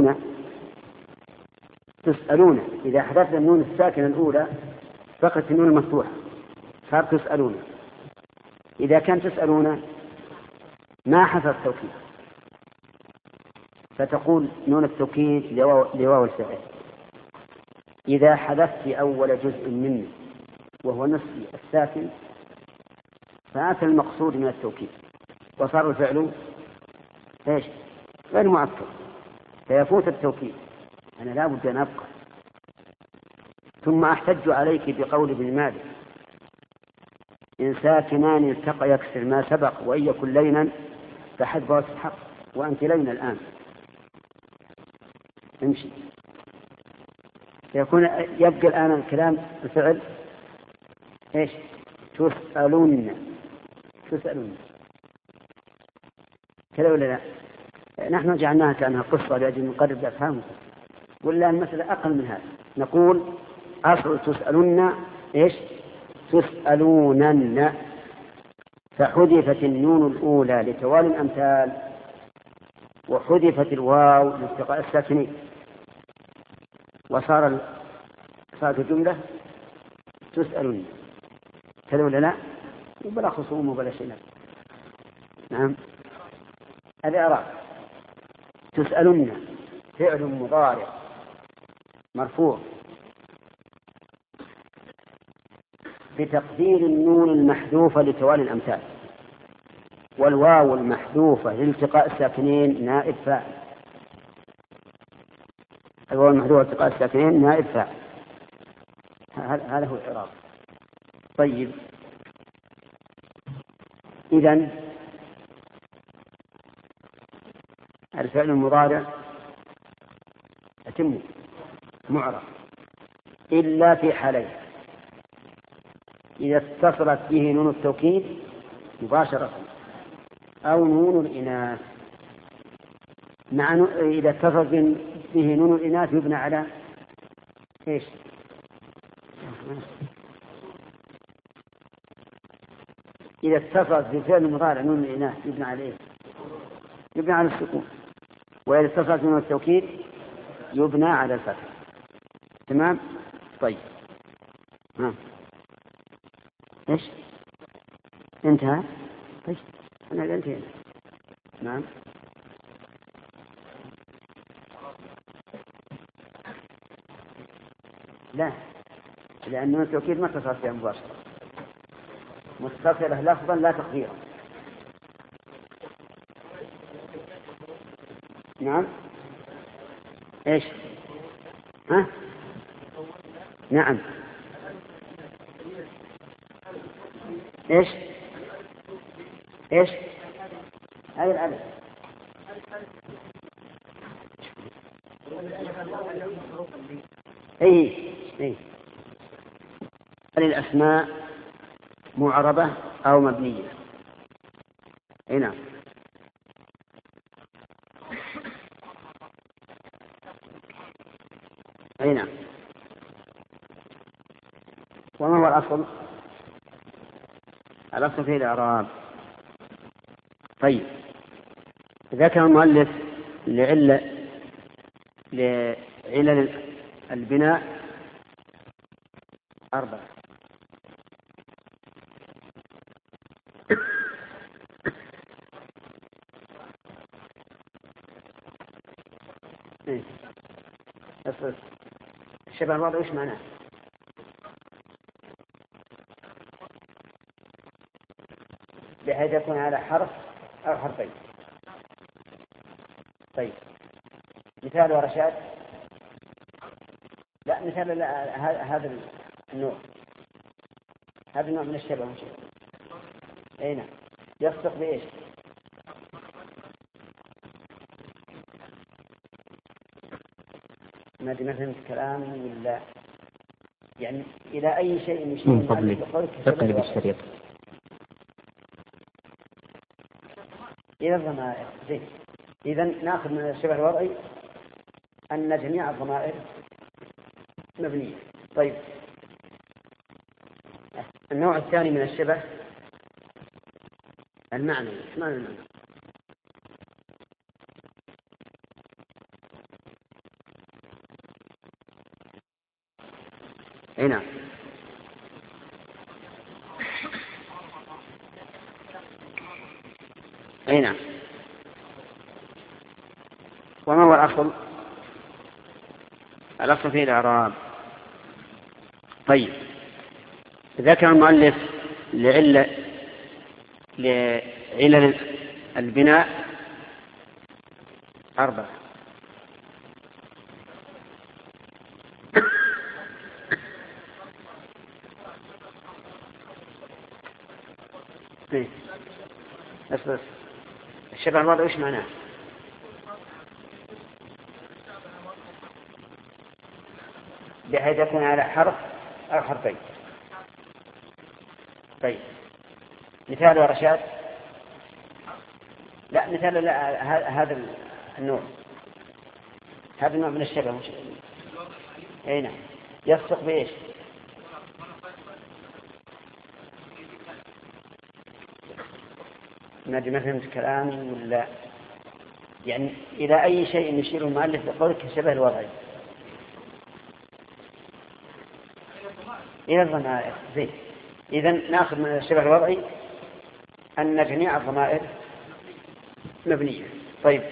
Speaker 2: تسألون. إذا حذفنا النون الساكنة الأولى بقت النون المفتوحة صار تسألون. إذا كان تسألون ما حصل توكيد، فتقول نون التوكيد لواو الفعل. إذا حذفت أول جزء منه وهو نصف الساكن فأتى المقصود من التوكيد وصار الفعل إيش؟ غير مؤكد، فيفوت التوكيد. أنا لا بد أن أبقى. ثم أحتج عليك بقول ابن مالك: إن ساكنان التقى يكسر ما سبق، وإن يكن لينا فحذفه تستحق. وأنت لين الآن، امشي. يبقى الآن الكلام الفعل إيش؟ تسألون كذا ولا لا؟ نحن جعلناها كأنها قصة لأجل نقرب الأفهام، ولا المسألة أقل من هذا. نقول أصل تسألون إيش؟ تسألونن، فحذفت النون الأولى لتوالي الأمثال، وحذفت الواو لالتقاء الساكنين، وصارت الجملة تسألون كذا ولا لا؟ بلا خصوم وبلا شيء. نعم، الإعراب: تسألون فعل مضارع مرفوع بتقدير النون المحذوفة لتوالي الأمثال، والواو المحذوفة لالتقاء الساكنين نائب فاعل. الواو المحذوفة لالتقاء الساكنين نائب فاعل. هذا هو الإعراب. طيب، إذن الفعل المضارع يتم معرب إلا في حالين: إذا اتصلت به نون التوكيد مباشرة، أو نون الإناث. إذا اتصلت به نون الإناث يبنى على إيش؟ إذا اتصلت بفعل المضارع نون الإناث يبنى على إيش؟ يبنى على السكون. وإذا اتصلت نون التوكيد يبنى على الفتح. تمام؟ طيب، إيش؟ انتهى؟ طيب، أنا انتهينا. نعم. لا، لأن نون التوكيد ما اتصلت بها مباشرة، متصلة لفظا لا تقديرا. نعم. إيش؟ نعم. إيش؟ هذا الألف. إيه. الأسماء معربة أو مبنية. نعم. نعم. وما هو الأصل؟ الأصل في الإعراب. طيب، ذكر المؤلف لعلل البناء 4. الشبه الوضع ايش معناه؟ بحيث يكون على حرف أو حرفين. طيب، مثال ورشاد؟ لا، مثال هذا النوع، هذا النوع من الشبه مش؟ نعم. يصدق بإيش؟ ما أدري، ما فهمت كلام ولا يعني إلى أي شيء
Speaker 1: من فضلك فقل بالشريط.
Speaker 2: إلى الضمائر. زين، إذا نأخذ من الشبه الوضعي أن جميع الضمائر مبنية. طيب، النوع الثاني من الشبه المعنى ما المعنى؟ هنا هنا وما هو الأصل؟ الأصل في الإعراب. طيب ذكر المؤلف لعلل البناء 4. بس الشبه الوضعي وش معناه؟ بحيث يكون على حرف أو حرفين. طيب مثال يا رشاد؟ لا مثال لا، هذا النوع، هذا النوع من الشبه مش... اي نعم. يصدق بايش؟ ما فهمت كلامي ولا يعني إلى أي شيء يشير المؤلف بقولك الشبه الوضعي؟ إلى الضمائر. زين، إذن نأخذ من الشبه الوضعي أن جميع الضمائر مبنية. طيب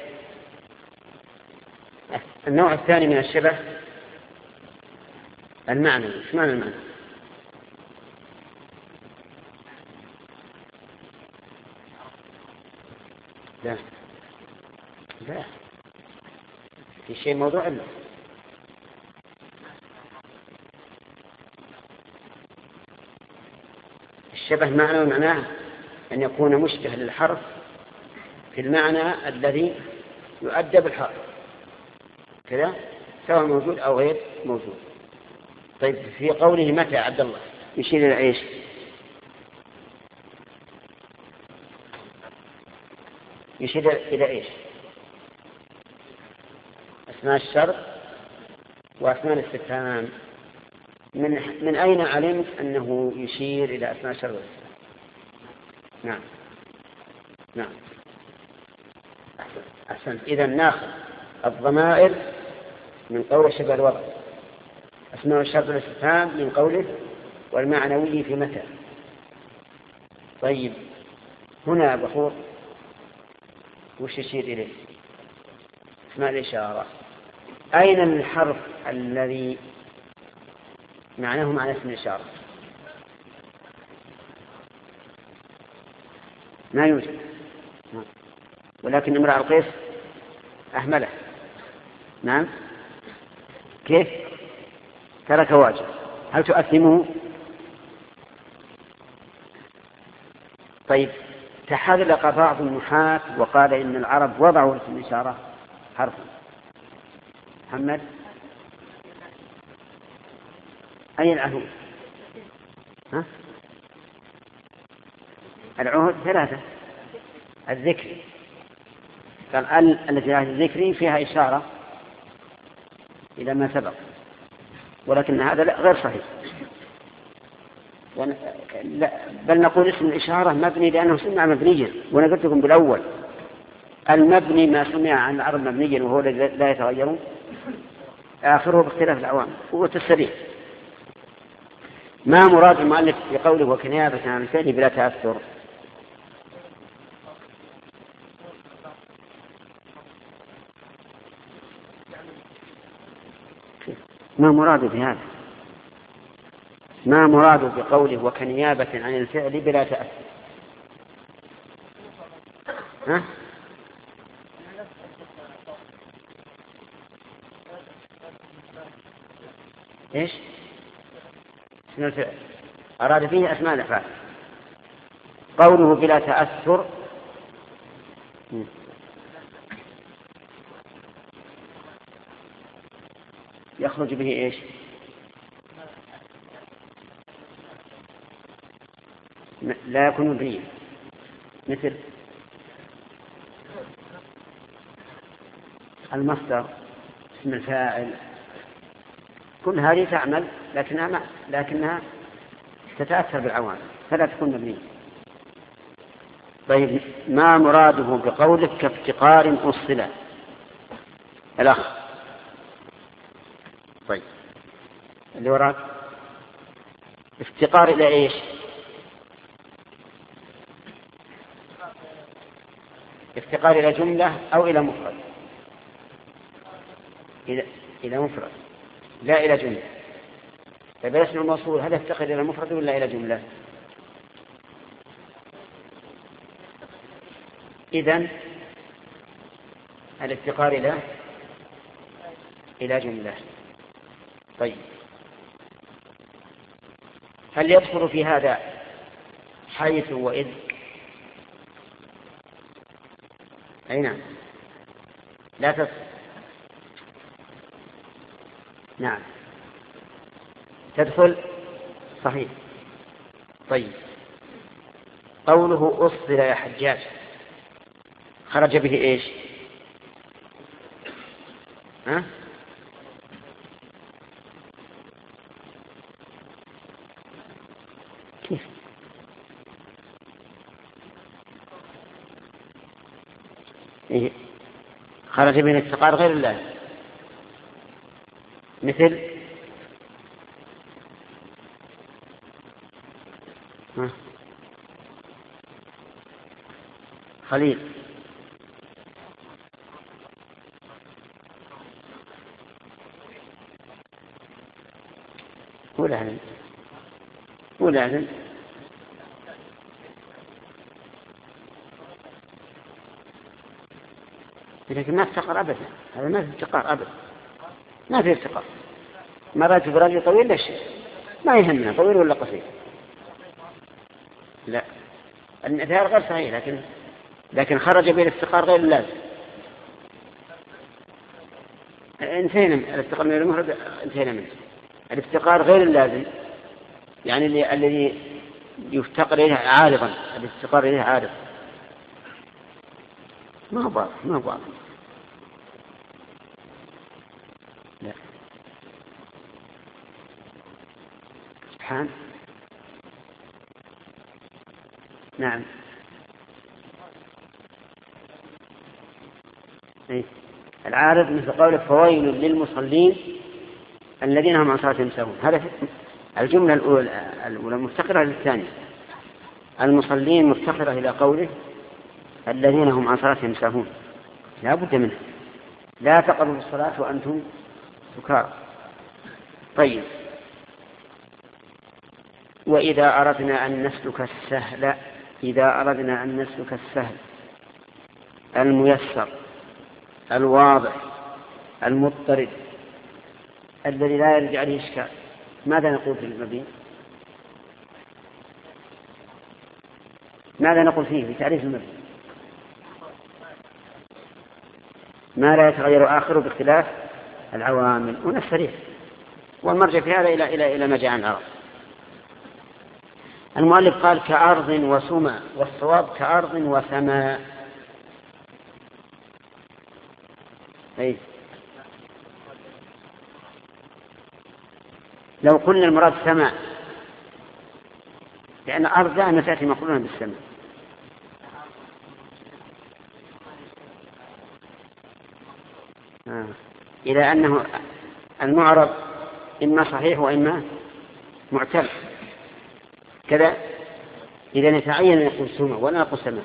Speaker 2: النوع الثاني من الشبه المعنى. ايش معنى المعنى؟ لا لا، في شيء موضوع له. الشبه معنى ومعناه أن يكون مشبه للحرف في المعنى الذي يؤدى بالحرف كذا، سواء موجود أو غير موجود. طيب في قوله متى يا عبد الله يشير إلى إيش؟ يشير إلى إيش؟ أسماء الشرط وأسماء الاستفهام. من أين علمت أنه يشير إلى أسماء الشرط والاستفهام؟ نعم نعم أحسنت. إذن ناخذ الضمائر من قول شبه الوضع، أسماء الشرط والاستفهام من قوله، والمعنوي في متى. طيب هنا بحور وش يشير إليه؟ اسماء الإشارة. أين الحرف الذي معناه معنى اسم الإشارة؟ ما يوجد، ولكن امرأ القيس أهمله. نعم كيف؟ ترك واجب. هل تؤثمه؟ طيب تحلق بعض النحاة وقال إن العرب وضعوا اسم الإشارة حرفا. محمد أي العهود؟ ها؟ العهود 3. الذكر قال التي هي الذكر فيها إشارة إلى ما سبق، ولكن هذا غير صحيح. بل نقول اسم الإشارة مبني لأنه سمع مبنيا، وأنا قلت لكم بالأول المبني ما سمع عن العرب مبنيا وهو لا يتغير آخره باختلاف العوامل والتسريع. ما مراد المؤلف بقوله وكنيابة عن الفعل بلا تأثر؟ ما مراد بهذا؟ ما مراد بقوله وكنيابة عن الفعل بلا تأثر؟ ها؟ إيش؟ اسم الفعل أراد فيه أسماء الأفعال. قوله بلا تأثر يخرج به إيش؟ لا يكون مبنيا، مثل المصدر، اسم الفاعل، كل هذه تعمل لكنها تتأثر بالعوامل فلا تكون مبنية. طيب ما مراده بقولك كافتقار أصلا الأخ؟ طيب اللي وراك افتقار إلى إيش؟ افتقار إلى جملة أو إلى مفرد؟ إلى مفرد لا إلى جملة. طيب الاسم الموصول هل يفتقر إلى مفرد ولا إلى جملة؟ إذن الافتقار إلى جملة. طيب هل يدخل في هذا حيث وإذ؟ أي نعم لا تدخل. نعم تدخل صحيح. طيب قوله أصل يا حجاج خرج به إيش؟ ها؟ كيف؟ إيه؟ خرج به الافتقار غير الله مثل خليل ولازم لكن ما افتقر أبدا. هذا ما في افتقار أبدا، ما في افتقار. مرات برجل طويل لا شيء، ما يهمنا طويل ولا قصير. لا المثال غير صحيح، لكن خرج به الافتقار غير اللازم. انتهينا الافتقار من المفرد، انتهينا منه. الافتقار غير اللازم يعني الذي يفتقر إليه عارضا، الافتقار إليه عارض ما هو واضح. لا سبحان. نعم إيه؟ العارض مثل قوله فويل للمصلين الذين هم عن صلاتهم ساهون. هذا الجملة الأولى مفتقرة للثانية. المصلين مفتقرة إلى قوله الذين هم عن صلاتهم ساهون، لا بد منه. لا تقربوا الصلاة وأنتم سكارى. طيب وإذا أردنا أن نسلك السهل، إذا أردنا أن نسلك السهل الميسر الواضح المضطرد الذي لا يرجع عليه إشكال، ماذا نقول في المبين؟ ماذا نقول فيه في تعريف المبين؟ ما لا يتغير آخره باختلاف العوامل. ونفسريه والمرجع في هذا إلى ما جاء عن العرب. المؤلف قال كأرض وسماء، والصواب كأرض وسماء. أي لو قلنا المراد سماء، لأن الأرض دائما تأتي مقرونة بالسماء. إلى أنه المعرب إما صحيح وإما معتل كذا، إذا يتعين أن يقول سماء ولا نقول سماء.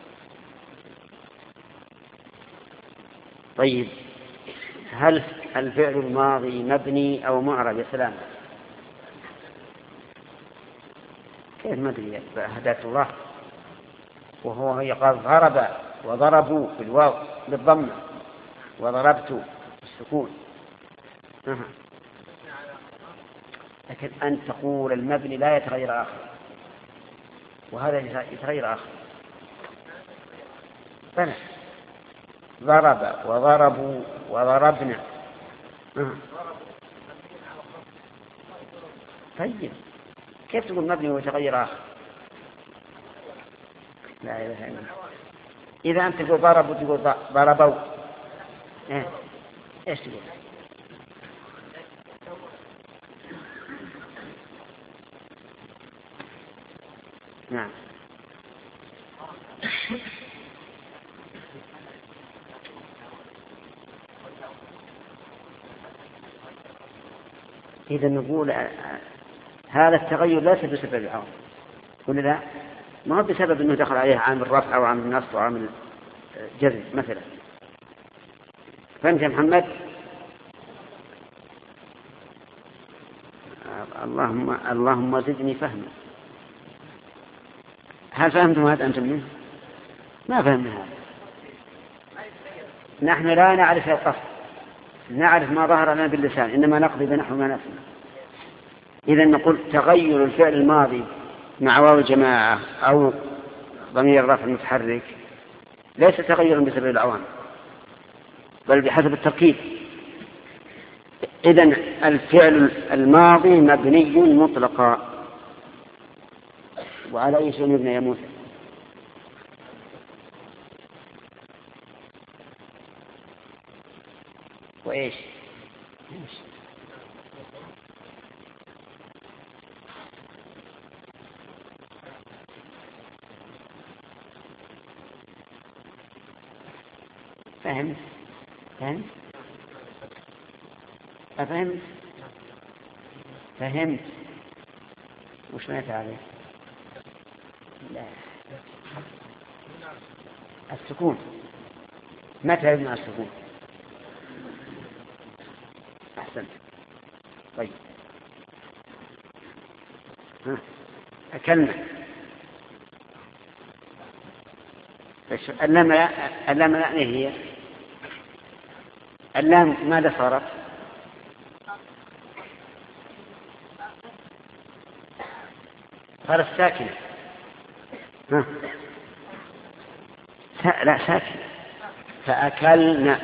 Speaker 2: طيب هل الفعل الماضي مبني أو معرب يا سلام؟ كيف مدري هداك الله؟ وهو يقال ضرب وضربوا بالواو بالضمة وضربت بالسكون. لكن أن تقول المبني لا يتغير آخر وهذا يتغير آخر. بلى ضرب وضربوا وضربنا. طيب كيف تقول مبني ويتغير آخر؟ لا إله إلا الله. إذا أنت تقول ضربوا تقول ضربوا إيش تقول؟ نعم إذا نقول هذا التغير ليس بسبب العوامل، ولا لا؟ ما هو بسبب أنه دخل عليه عامل رفع أو عامل نصب أو عامل جزم مثلا. فهمت يا محمد؟ اللهم زدني فهما. هل فهمتم هذا أنتم منه؟ ما فهمنا هذا. نحن لا نعرف القصد، نعرف ما ظهر لنا باللسان، إنما نقضي بنحو ما نفهم. إذا نقول تغير الفعل الماضي مع واو الجماعة أو ضمير الرفع المتحرك ليس تغيرا بسبب العوامل، بل بحسب التركيب. إذن الفعل الماضي مبني مطلقا. وعلى أي شيء يبنى يا موسى؟ وإيش؟ فهمت؟ أفهمت؟ فهمت؟ وش ما تعرف؟ لا، السكون. متى يبنى السكون؟ أحسنت. طيب، أكلنا اللام. لا هي اللام ماذا صارت؟ صارت ساكنة. لا، ساكنة. فأكلنا.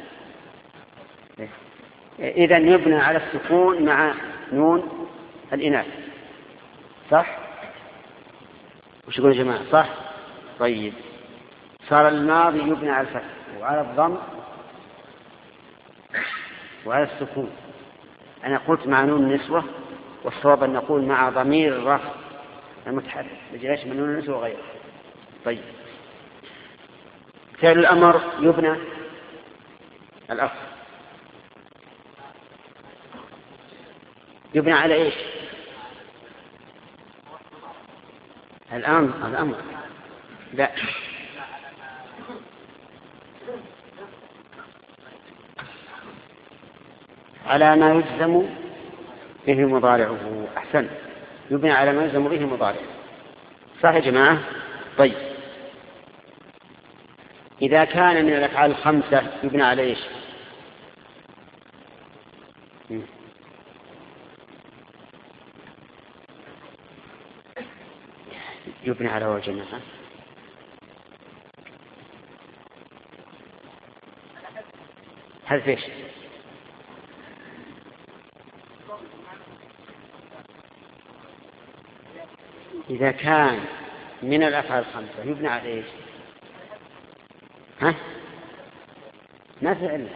Speaker 2: إذن يبنى على السكون مع نون الإناث، صح؟ وش يقول يا جماعة؟ صح؟ طيب، صار الماضي يبنى على الفتح وعلى الضم وعلى السكون. أنا قلت مع نون النسوة، والصواب أن نقول مع ضمير الرفع المتحرك ليش من نون النسوة وغيره. طيب، فعل الأمر يبنى الأصل يبنى على إيش؟ الأمر لا، على ما يجزم به مضارعه. أحسن، يبنى على ما يجزم به مضارعه. صح يا جماعة؟ طيب، إذا كان من الأفعال الخمسة يبنى على إيش؟ يبنى على واو الجماعة. حذف إيش؟ إذا كان من الأفعال الخمسة يبنى على إيش؟ ما في علة.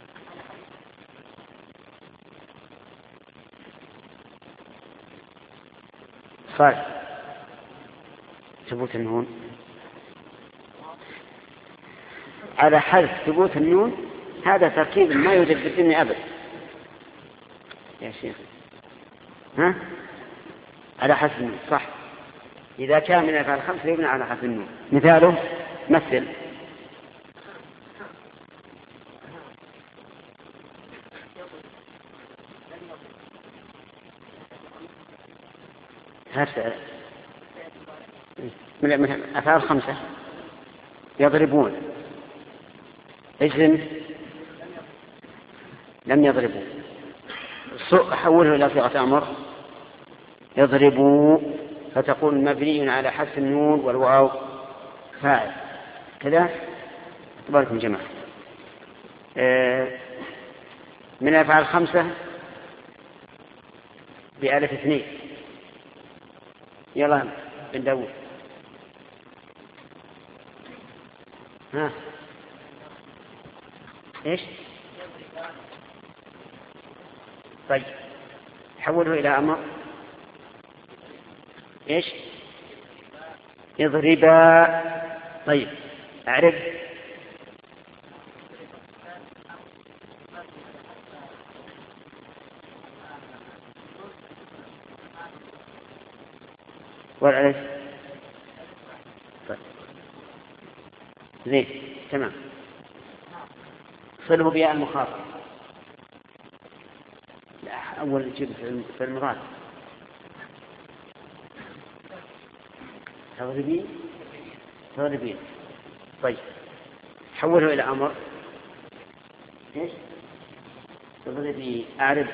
Speaker 2: صار ثبوت النون على حذف ثبوت النون، هذا تركيب ما يوجد في الدنيا أبدا يا شيخ. على حذف النون، صح. إذا كان من الأفعال الخمسة يبنى على حذف النون. مثاله مثل من الأفعال الخمسة يضربون. اجزم لم يضربوا. حوله إلى صيغة أمر يضربوا، فتقول مبني على حذف النون والواو فاعل. كذا تباركم جماعة. من الأفعال الخمسة بألف اثنين. يلا بن داود. ايش؟ طيب، حوله إلى أمر ايش؟ اضربا طيب أعرف. والألف. طيب زين تمام. صله بياء المخاطب. لا أول نجيب في المضارع. تضربين. طيب حوله إلى أمر. إيش؟ تضربي أعرف.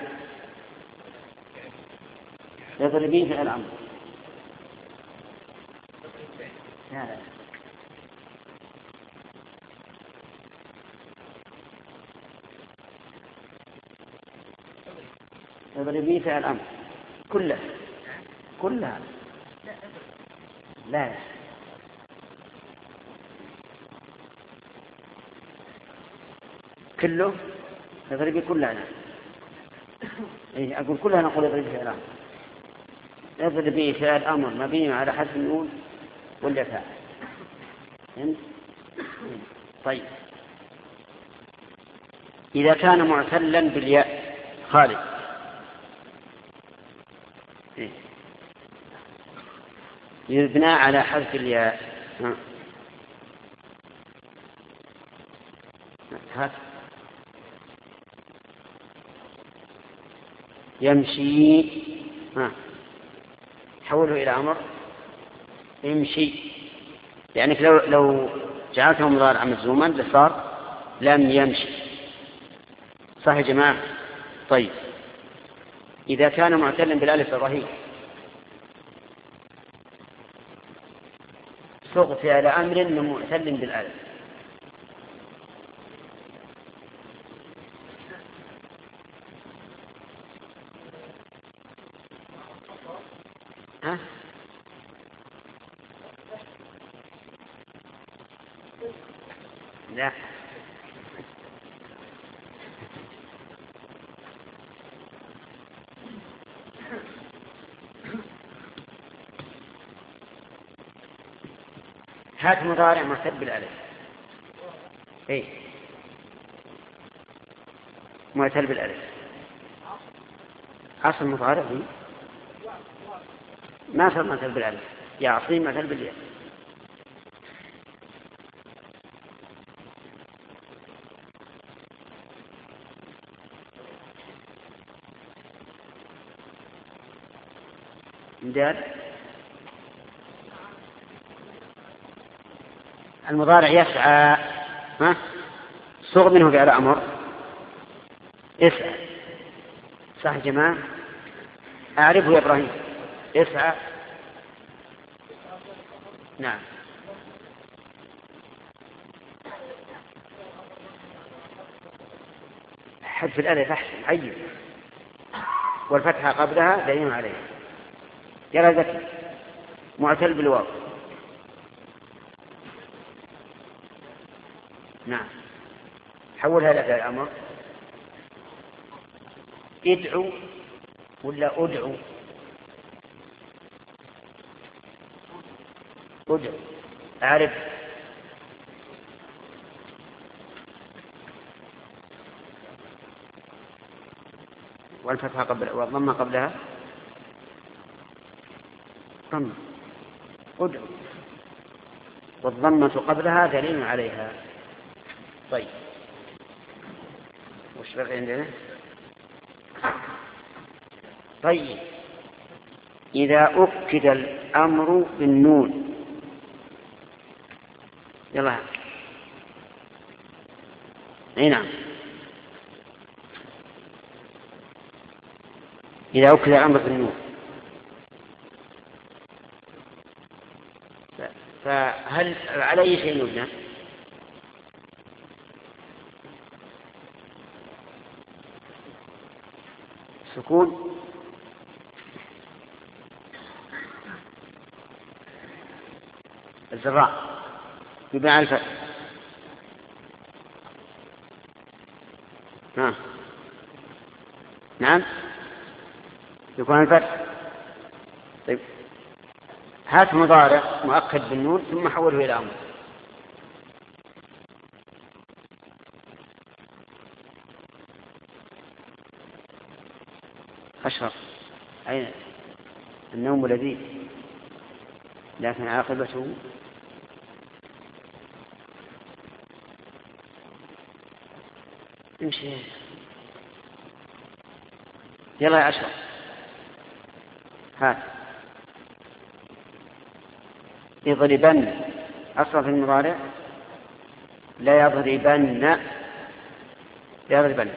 Speaker 2: تضربين في الأمر. لا. تضربين في الأمر كلها. لا كله تضربي كلها. أقول كلها نقول اضربي في الأمر. اضربي في الأمر مبني على حذف النون ولا فاعل. طيب إذا كان معتلا بالياء خالد يبنى على حذف الياء. يمشي. حوله إلى أمر. يمشي لأنك لو جعلته مضارعا مجزوما لصار لم يمشي. صح يا جماعة؟ طيب إذا كان معتلا بالألف الرهيب صغ فعل أمر من معتل بالألف. لا هات مضارع معتل بالألف. ايه معتل بالألف أصل مضارع ما صار معتل بالألف. يعصي معتل بالياء. مداد المضارع يسعى. صغ منه فعل أمر. اسعى. صح يا جماعة؟ أعرفه يا إبراهيم. اسعى. نعم حذف الألف أحسن عيب والفتحة قبلها دليل عليها. يرى ذكي معتل بالواو. نعم حولها إلى فعل أمر. ادعو ولا أدعو؟ أدعو. أعرف. والفتحة والضمة قبلها ضمة. أدعو والضمة قبلها دليل عليها. طيب وش بقي عندنا؟ طيب إذا أكد الأمر بالنون. يلا نعم إذا أكد الأمر بالنون فهل على أي شيء يبنى؟ سكون الزراء يبنى على الفتح. نعم يكون الفتح. طيب هات مضارع مؤكد بالنون ثم حوله إلى أمر. أشرف، أي النوم لذيذ لكن عاقبته امشي. يلا يا أشرف هات. يضربن أصرف المضارع لا يضربن، يضربن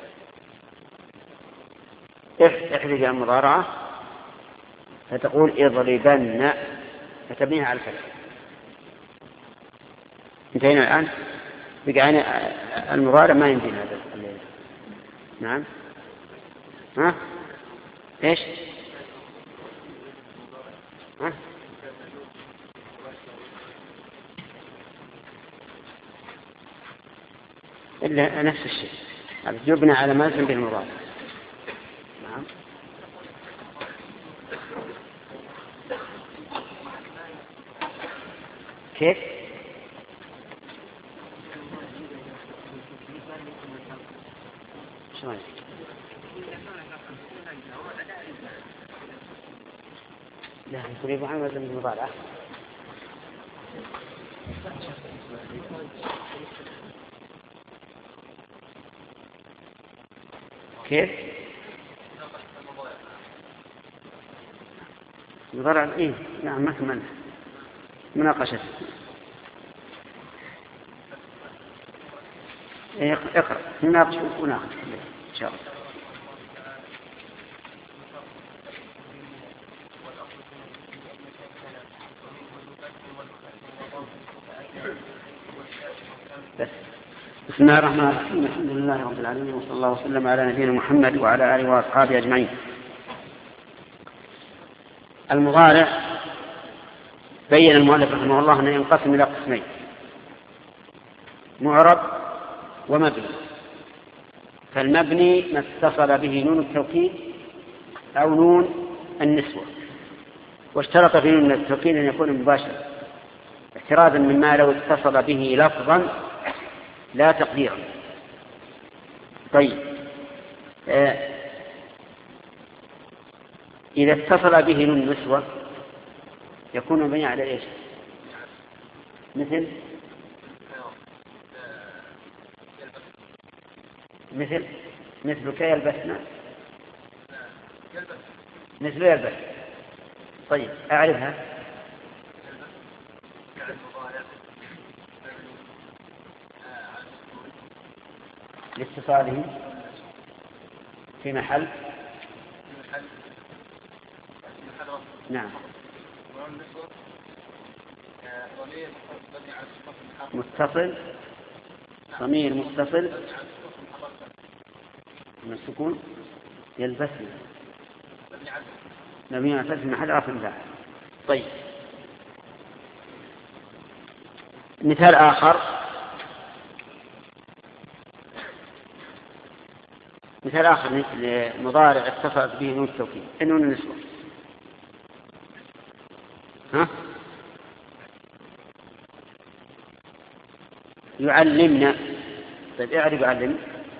Speaker 2: احذف المضارعة فتقول اضربن فتبنيها على الفتح. انتهينا الآن. بقى المضارع ما يمكن هذا الليل. نعم. ها ايش؟ ها إلا نفس الشيء، يبنى على ما يلزم به المضارع. نعم. كيف؟ شلون؟ لا يقول عن وزن المضارعة. كيف؟ المضارع إيه؟ نعم ما كمل مناقشة. اقرأ نناقش وناخذ إن شاء الله. بسم الله الرحمن الرحيم. الحمد لله رب العالمين وصلى الله وسلم على نبينا محمد وعلى آله وأصحابه أجمعين. المضارع بين المؤلف رحمه الله أنه ينقسم إلى قسمين: معرب ومبني. فالمبني ما اتصل به نون التوكيد أو نون النسوة، واشترط في نون التوكيد أن يكون مباشرا احترازا مما لو اتصل به لفظا لا تقديرا. طيب إذا اتصل به نون النسوة يكون مبني على إيش؟ مثل كي يلبسنا، مثل يلبس. طيب أعرفها. لاتصاله في محل نعم متصل، ضمير متصل من السكون يلبسنا مبني على الفتح في محل رفع فاعل. طيب مثال آخر، مثل مضارع اتصلت به نون التوكيد نون النسوة. ها يعلمنا. طيب اعرف يعلم.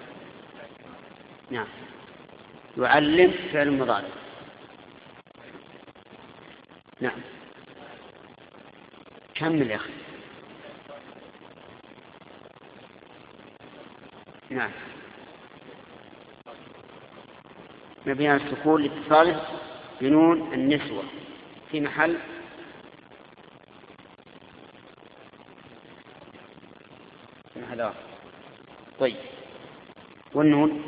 Speaker 2: نعم يعلم فعل مضارع. نعم كمل يا أخي. نعم مبني على السكون لاتصاله بنون النسوة في محل آخر. طيب والنون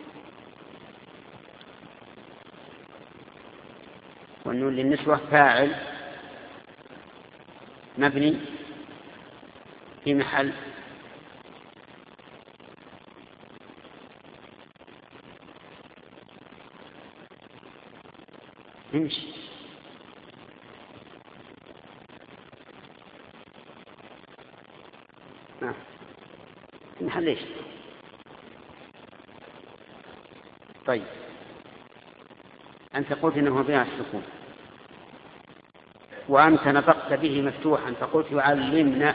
Speaker 2: للنسوة فاعل مبني في محل امشي محل ايش؟ طيب أنت قلت إنه مبني على السكون وأنت نطقت به مفتوحا فقلت يعلمنا،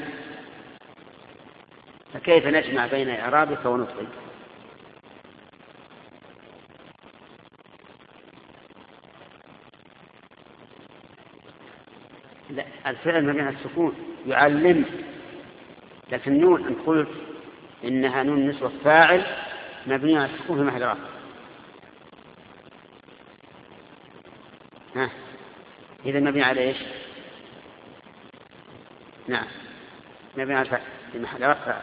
Speaker 2: فكيف نجمع بين إعرابك ونطقك؟ لا، الفعل مبني على السكون يعلم، لكن النون أنت قلت إنها نون نسوة فاعل مبني على السكون في محل رفع. إذا مبني على إيش؟ نعم مبني على الفتح في محل رفع.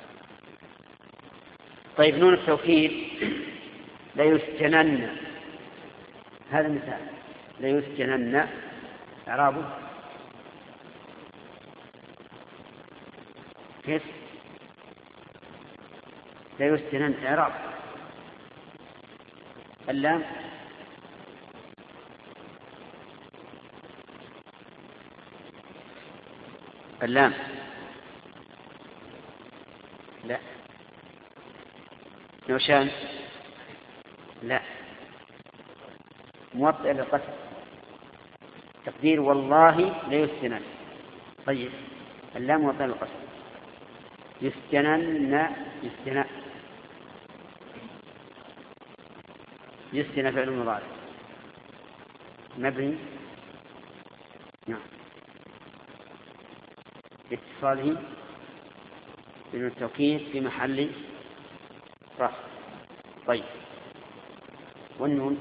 Speaker 2: طيب نون التوكيد لا يسجنن، هذا مثال، لا يسجنن إعرابه كيف؟ لا يسجنن إعراب اللام اللام لا، نوشان لا، موطئ للقتل، تقدير والله لا يسجنن. طيب اللام موطئ للقتل، يسجنن يسجن، يسجن فعل مضارع مبني نعم اتصاله بنون التوكيد في محل رفع. طيب والنون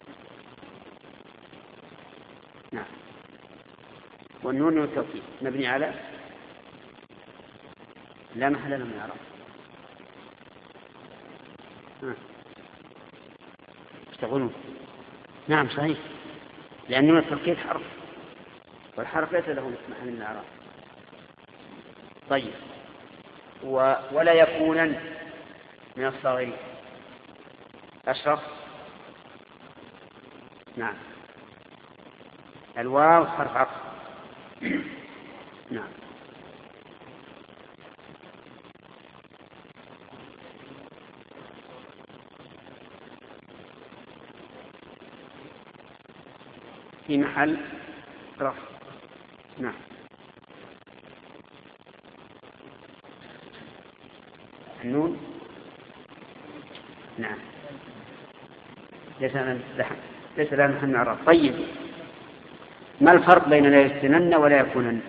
Speaker 2: نعم، والنون نون التوكيد مبني على لا محل له من الإعراب. اشتغلوا نعم صحيح، لأن نون التوكيد حرف، والحرف ليس له محل من الإعراب. طيب ولا يكونن من الصاغرين أشرف نعم، الواو حرف عطف نعم. في محل رفع نعم. النون نعم ليس لها محل من الإعراب. طيب ما الفرق بين لا يسجنن ولا يكونن؟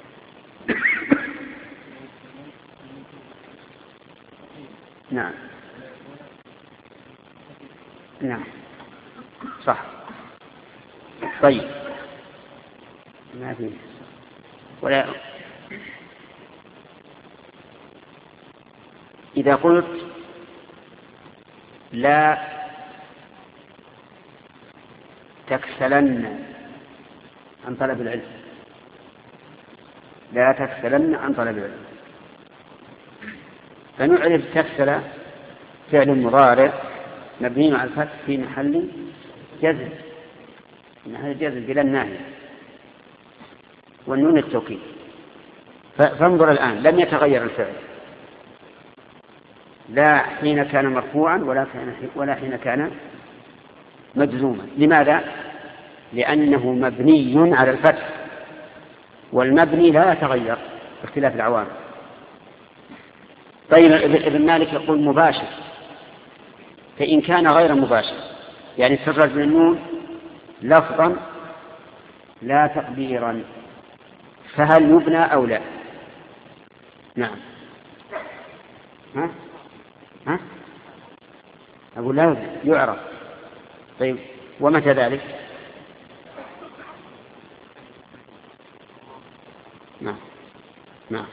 Speaker 2: نعم نعم صح. طيب ما في ولا إذا قلت لا تكسلن عن طلب العلم، لا تكسلن عن طلب العلم، فنعرف تكسل فعل مضارع مبني على الفتح في محل جزم، محل جزم بلا الناهي، والنون التوكيد. فانظر الآن لم يتغير الفعل، لا حين كان مرفوعا ولا حين كان مجزوما. لماذا؟ لأنه مبني على الفتح، والمبني لا يتغير باختلاف العوامل. طيب ابن مالك يقول مباشر، فإن كان غير مباشر يعني استخرج من النون لفظا لا تقديرا، فهل يبنى أو لا؟ نعم ها أقول لا يعرف. طيب ومتى ذلك؟ نعم نعم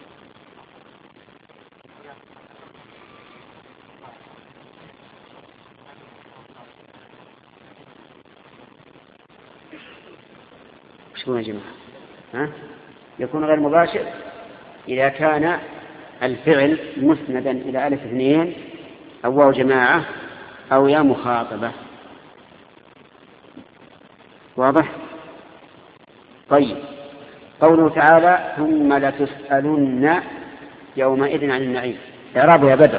Speaker 2: شو يا جماعة؟ يكون غير مباشر إذا كان الفعل مسندا إلى ألف اثنين أو واو جماعة أو يا مخاطبة. واضح؟ طيب قوله تعالى ثم لتسألن يومئذ عن النعيم، إعراب يا بدر.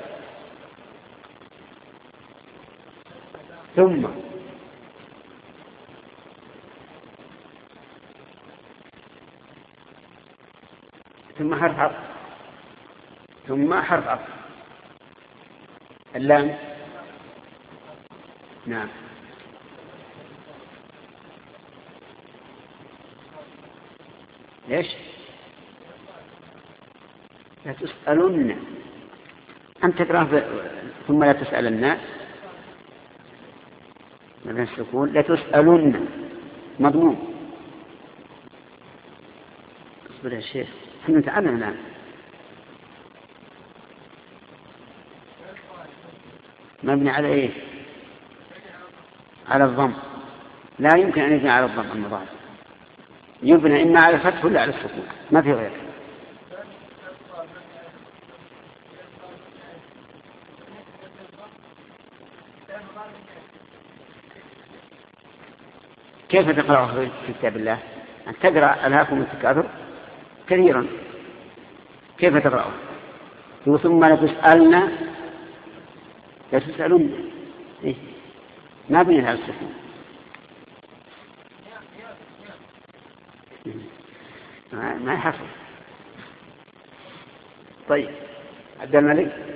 Speaker 2: ثم حرف عطف، ثم حرف عطف. اللام نعم ليش؟ لا تسألن. أنت تقرأ ثم لا تسألن مثلا السكون، لا تسألن مضمون. اصبر يا شيخ، احنا نتعلم الآن. مبني على ايه؟ على الضم. لا يمكن أن يبني على الضم المضارع، يبنى إما على الفتح ولا على السكون، ما في غير. كيف تقرأه في كتاب الله؟ أن تقرأ ألهاكم التكاثر كثيرا. كيف تقرأه؟ ثم لا تسألن، لا تسألن إيه؟ ما بني على السكون. ما يحصل. طيب عبد الملك.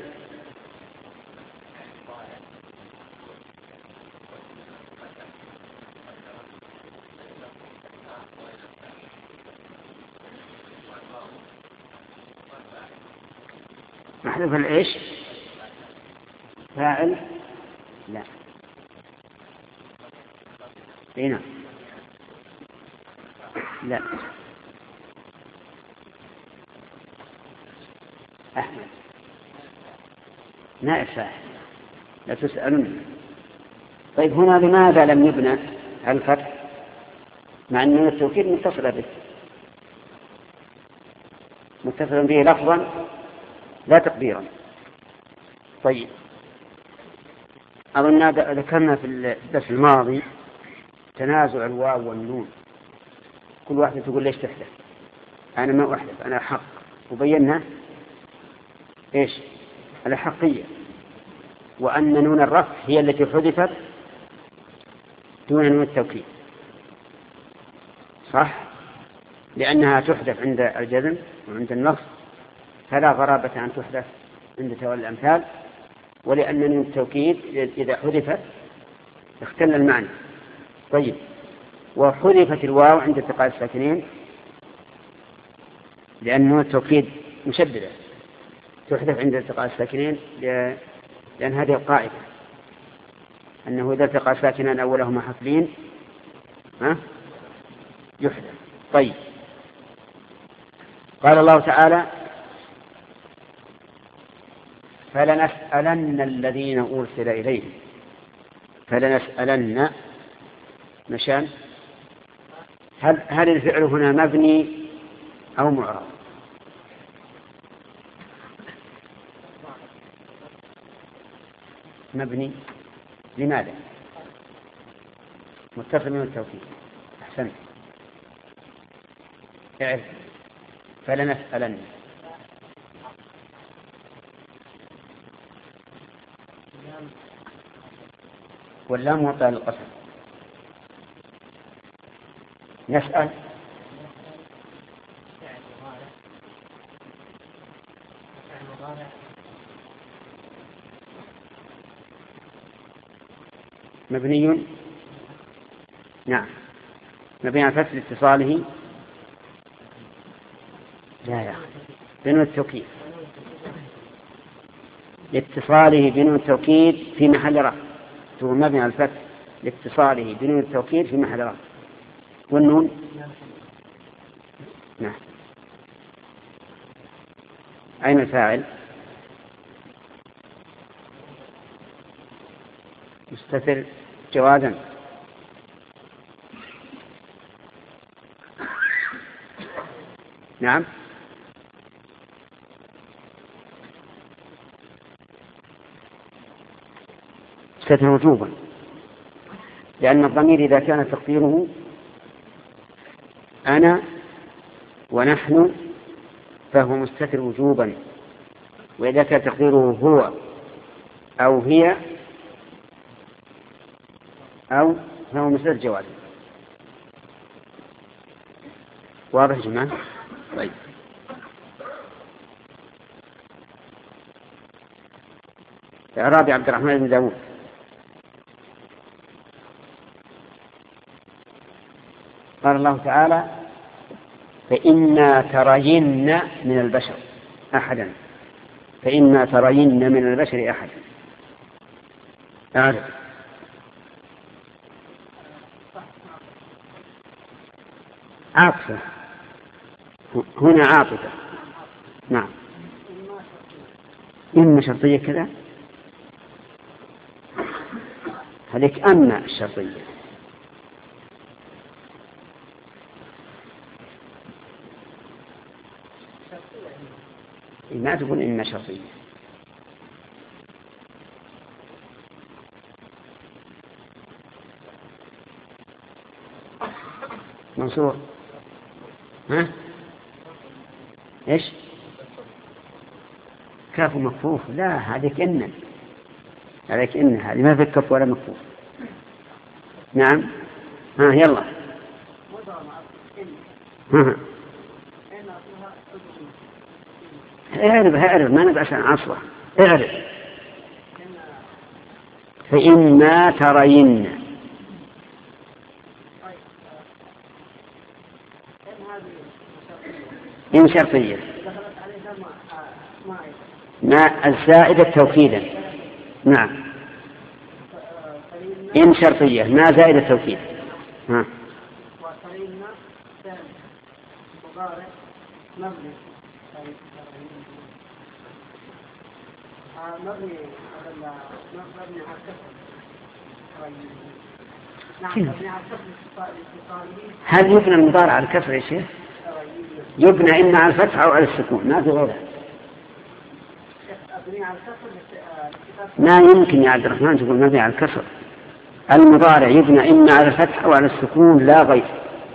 Speaker 2: محذوف الإيش؟ فاعل؟ لا. هنا لا. أحمد نائب فاعل. لا تسألن. طيب هنا لماذا لم يبنى على الفتح مع أن التوكيد متصل به، متصل به لفظا لا تقديرا؟ طيب أظن ذكرنا في الدرس الماضي تنازع الواو والنون، كل واحدة تقول ليش تحدث، أنا ما أحدث أنا حق، وبينا إيش الحقية، وأن نون الرفع هي التي حذفت دون نون التوكيد، صح؟ لأنها تحدث عند الجزم وعند النصب، فلا غرابة أن تحدث عند تولي الأمثال، ولأن نون التوكيد إذا حذفت اختل المعنى. طيب وحذفت الواو عند التقاء الساكنين لأن نون التوكيد مشددة، تحذف عند التقاء الساكنين لأن هذه القاعدة أنه إذا التقى ساكنان أولهما حفلين يحذف. طيب قال الله تعالى فلنسألن الذين أرسل إليهم. فلنسألن مشان هل الفعل هنا مبني أو معرب؟ مبني. لماذا؟ متصل من التوكيد. أحسنت. اعرف فلنسألن. واللام وطأ للقسم. نسأل مبني. نعم مبني على فتح لاتصاله لا بنون التوكيد، لاتصاله بنون التوكيد في محل رفع، هو مبني على الفتح لاتصاله بنون التوكيد في محل رفع. والنون نعم أين الفاعل؟ مستتر جوازا. نعم مستتر وجوبا، لأن الضمير إذا كان تقديره أنا ونحن فهو مستتر وجوبا، وإذا كان تقديره هو أو هي أو فهو مستتر جوازا. واضح جماعة؟ طيب إعراب عبد الرحمن بن داود. قال الله تعالى فإنا ترين من البشر أحدا، فإنا ترين من البشر أحدا. أعرف عاطفة، هنا عاطفة. نعم. إما شرطية كذا، هذيك أما الشرطية. ما تقول إما شرطية. منصور، ها؟ إيش؟ كاف مكفوف؟ لا، هذيك إن، هذيك إن، هذه ما في كف ولا مكفوف. نعم. ها يلا. ها. اعرف ما نبأس عن عصره. اعرف. فإما ترين. إن شرطية، ما الزائدة توكيدا. نعم. إن شرطية ما زائدة توكيدا. ها. هل يبنى المضارع على الكسر يا شيخ؟ يبنى إما على الفتح أو على السكون، ما في غيرها. ما يمكن يا عبد الرحمن تقول مبني على الكسر. المضارع يبنى إما على الفتح أو على السكون لا غير.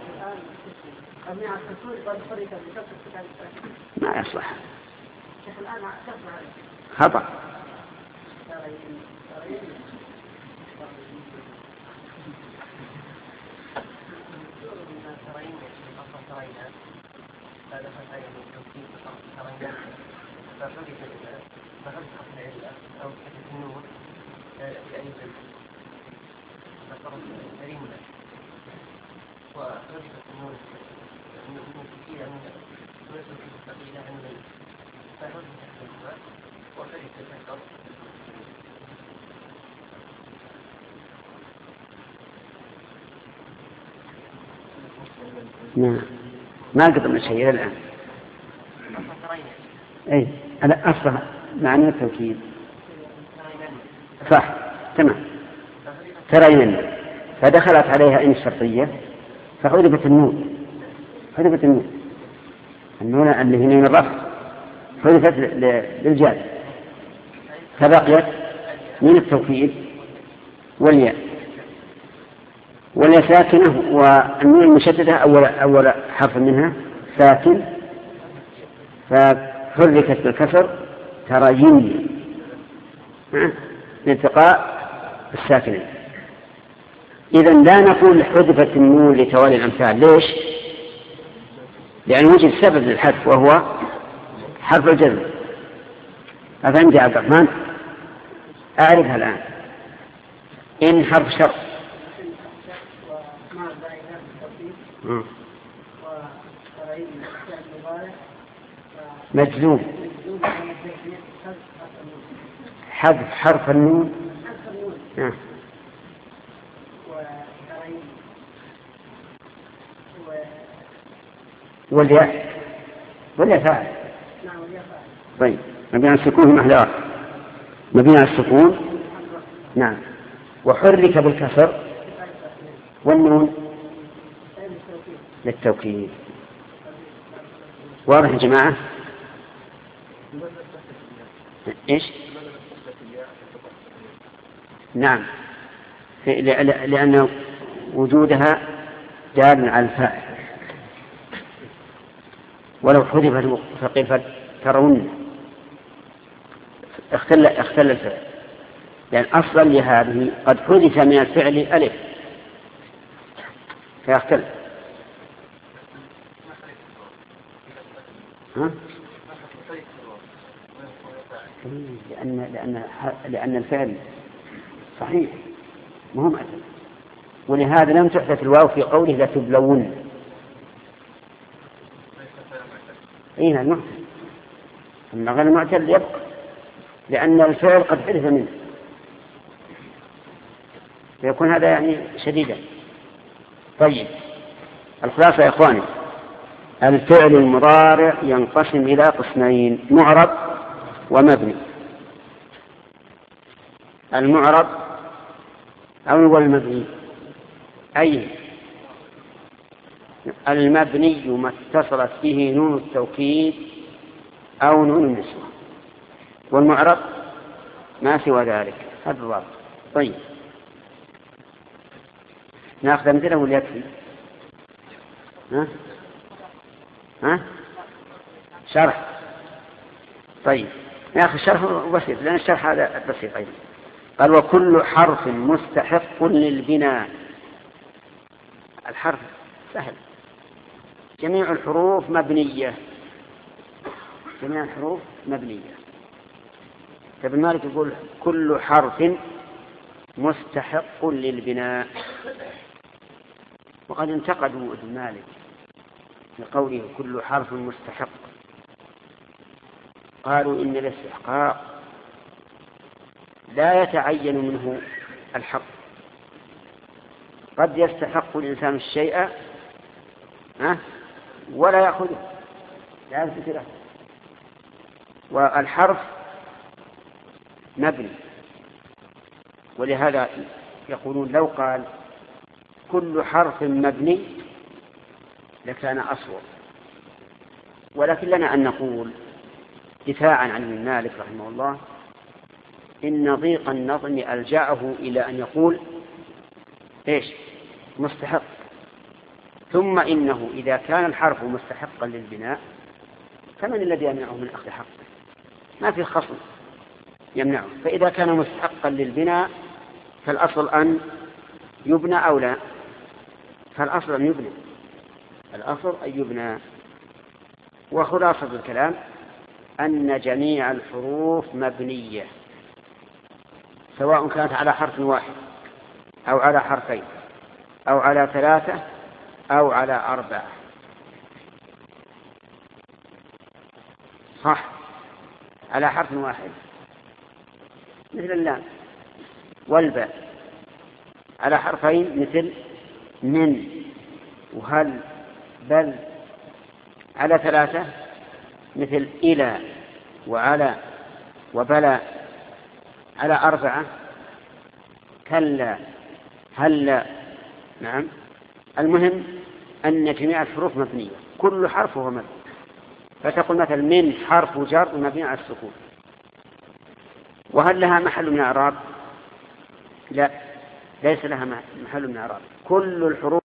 Speaker 2: ما يصلح، خطأ. ما قدرنا شيء الآن. أي أنا أصلا معنى التوكيد صح تمام. ترين فدخلت عليها إن الشرطية فحذفت النون، حذفت النون اللي هي من الرفع حذفت للجاد، فبقيت من التوكيد والياء، والياء ساكنة والنون المشددة أول حرف منها ساكن فحركت بالكسر ترين لالتقاء الساكنين. إذن لا نقول حذفت النون لتوالي الأمثال. ليش؟ لأن وجد سبب للحذف وهو حرف الجزم. أفهمت يا عبد الرحمن؟ أعرفها الآن. إن حرف شرط مجزوم حذف حرف النون والياء فاعل. طيب مبني على السكون في محل آخر، مبني على السكون. نعم. وحرك بالكسر والنون للتوكيد. واضح يا جماعة؟ إيش؟ نعم، لأن وجودها دال على الفاعل، ولو حذفت فقيل ترون اختل الفعل، لأن أصلا لهذه قد حذف من الفعل ألف فيختل. لأن الفعل صحيح مهم أتى، ولهذا لم تحدث الواو في قوله لتبلون. إيه المعتل، أما غير المعتل يبقى، لأن الفعل قد حدث منه، فيكون هذا يعني شديدا. طيب، الخلاصة يا إخواني، الفعل المضارع ينقسم إلى قسمين: معرب ومبني. المعرب أو المبني، أي المبني ما اتصلت به نون التوكيد أو نون النسوة، والمعرب ما سوى ذلك. هذا الضابط. طيب، نأخذ أمثلة ولا يكفي؟ شرح. طيب، نأخذ شرح بسيط، لأن الشرح هذا بسيط أيضا. قال: وكل حرف مستحق للبناء. الحرف سهل، جميع الحروف مبنية، جميع الحروف مبنية. ابن مالك يقول: كل حرف مستحق للبناء. وقد انتقدوا ابن مالك في قوله كل حرف مستحق، قالوا إن الاستحقاق لا يتعين منه الحق، قد يستحق الإنسان الشيء ولا يأخذه، لا يثبت له. والحرف مبني، ولهذا يقولون لو قال كل حرف مبني لكان أصوب. ولكن لنا أن نقول دفاعا عن ابن مالك رحمه الله إن ضيق النظم ألجأه إلى أن يقول إيش؟ مستحق. ثم إنه إذا كان الحرف مستحقا للبناء فمن الذي يمنعه من أخذ حقه؟ ما في خصم يمنعه. فإذا كان مستحقا للبناء فالأصل أن يبنى أو لا؟ فالأصل أن يبنى، الأصل أن يبنى. وخلاصة الكلام أن جميع الحروف مبنية، سواء كانت على حرف واحد أو على حرفين أو على 3 أو على 4. صح، على حرف واحد مثل اللام والباء، على حرفين مثل من وهل بل، على 3 مثل إلى وعلى وبلى، على 4 كلا هلا. نعم، المهم أن جميع الحروف مبنية، كل حرف هو مبني. فتقول مثلا من حرف جر مبني على السكون، وهل لها محل من الإعراب؟ لا، ليس لها محل من الإعراب. كل الحروف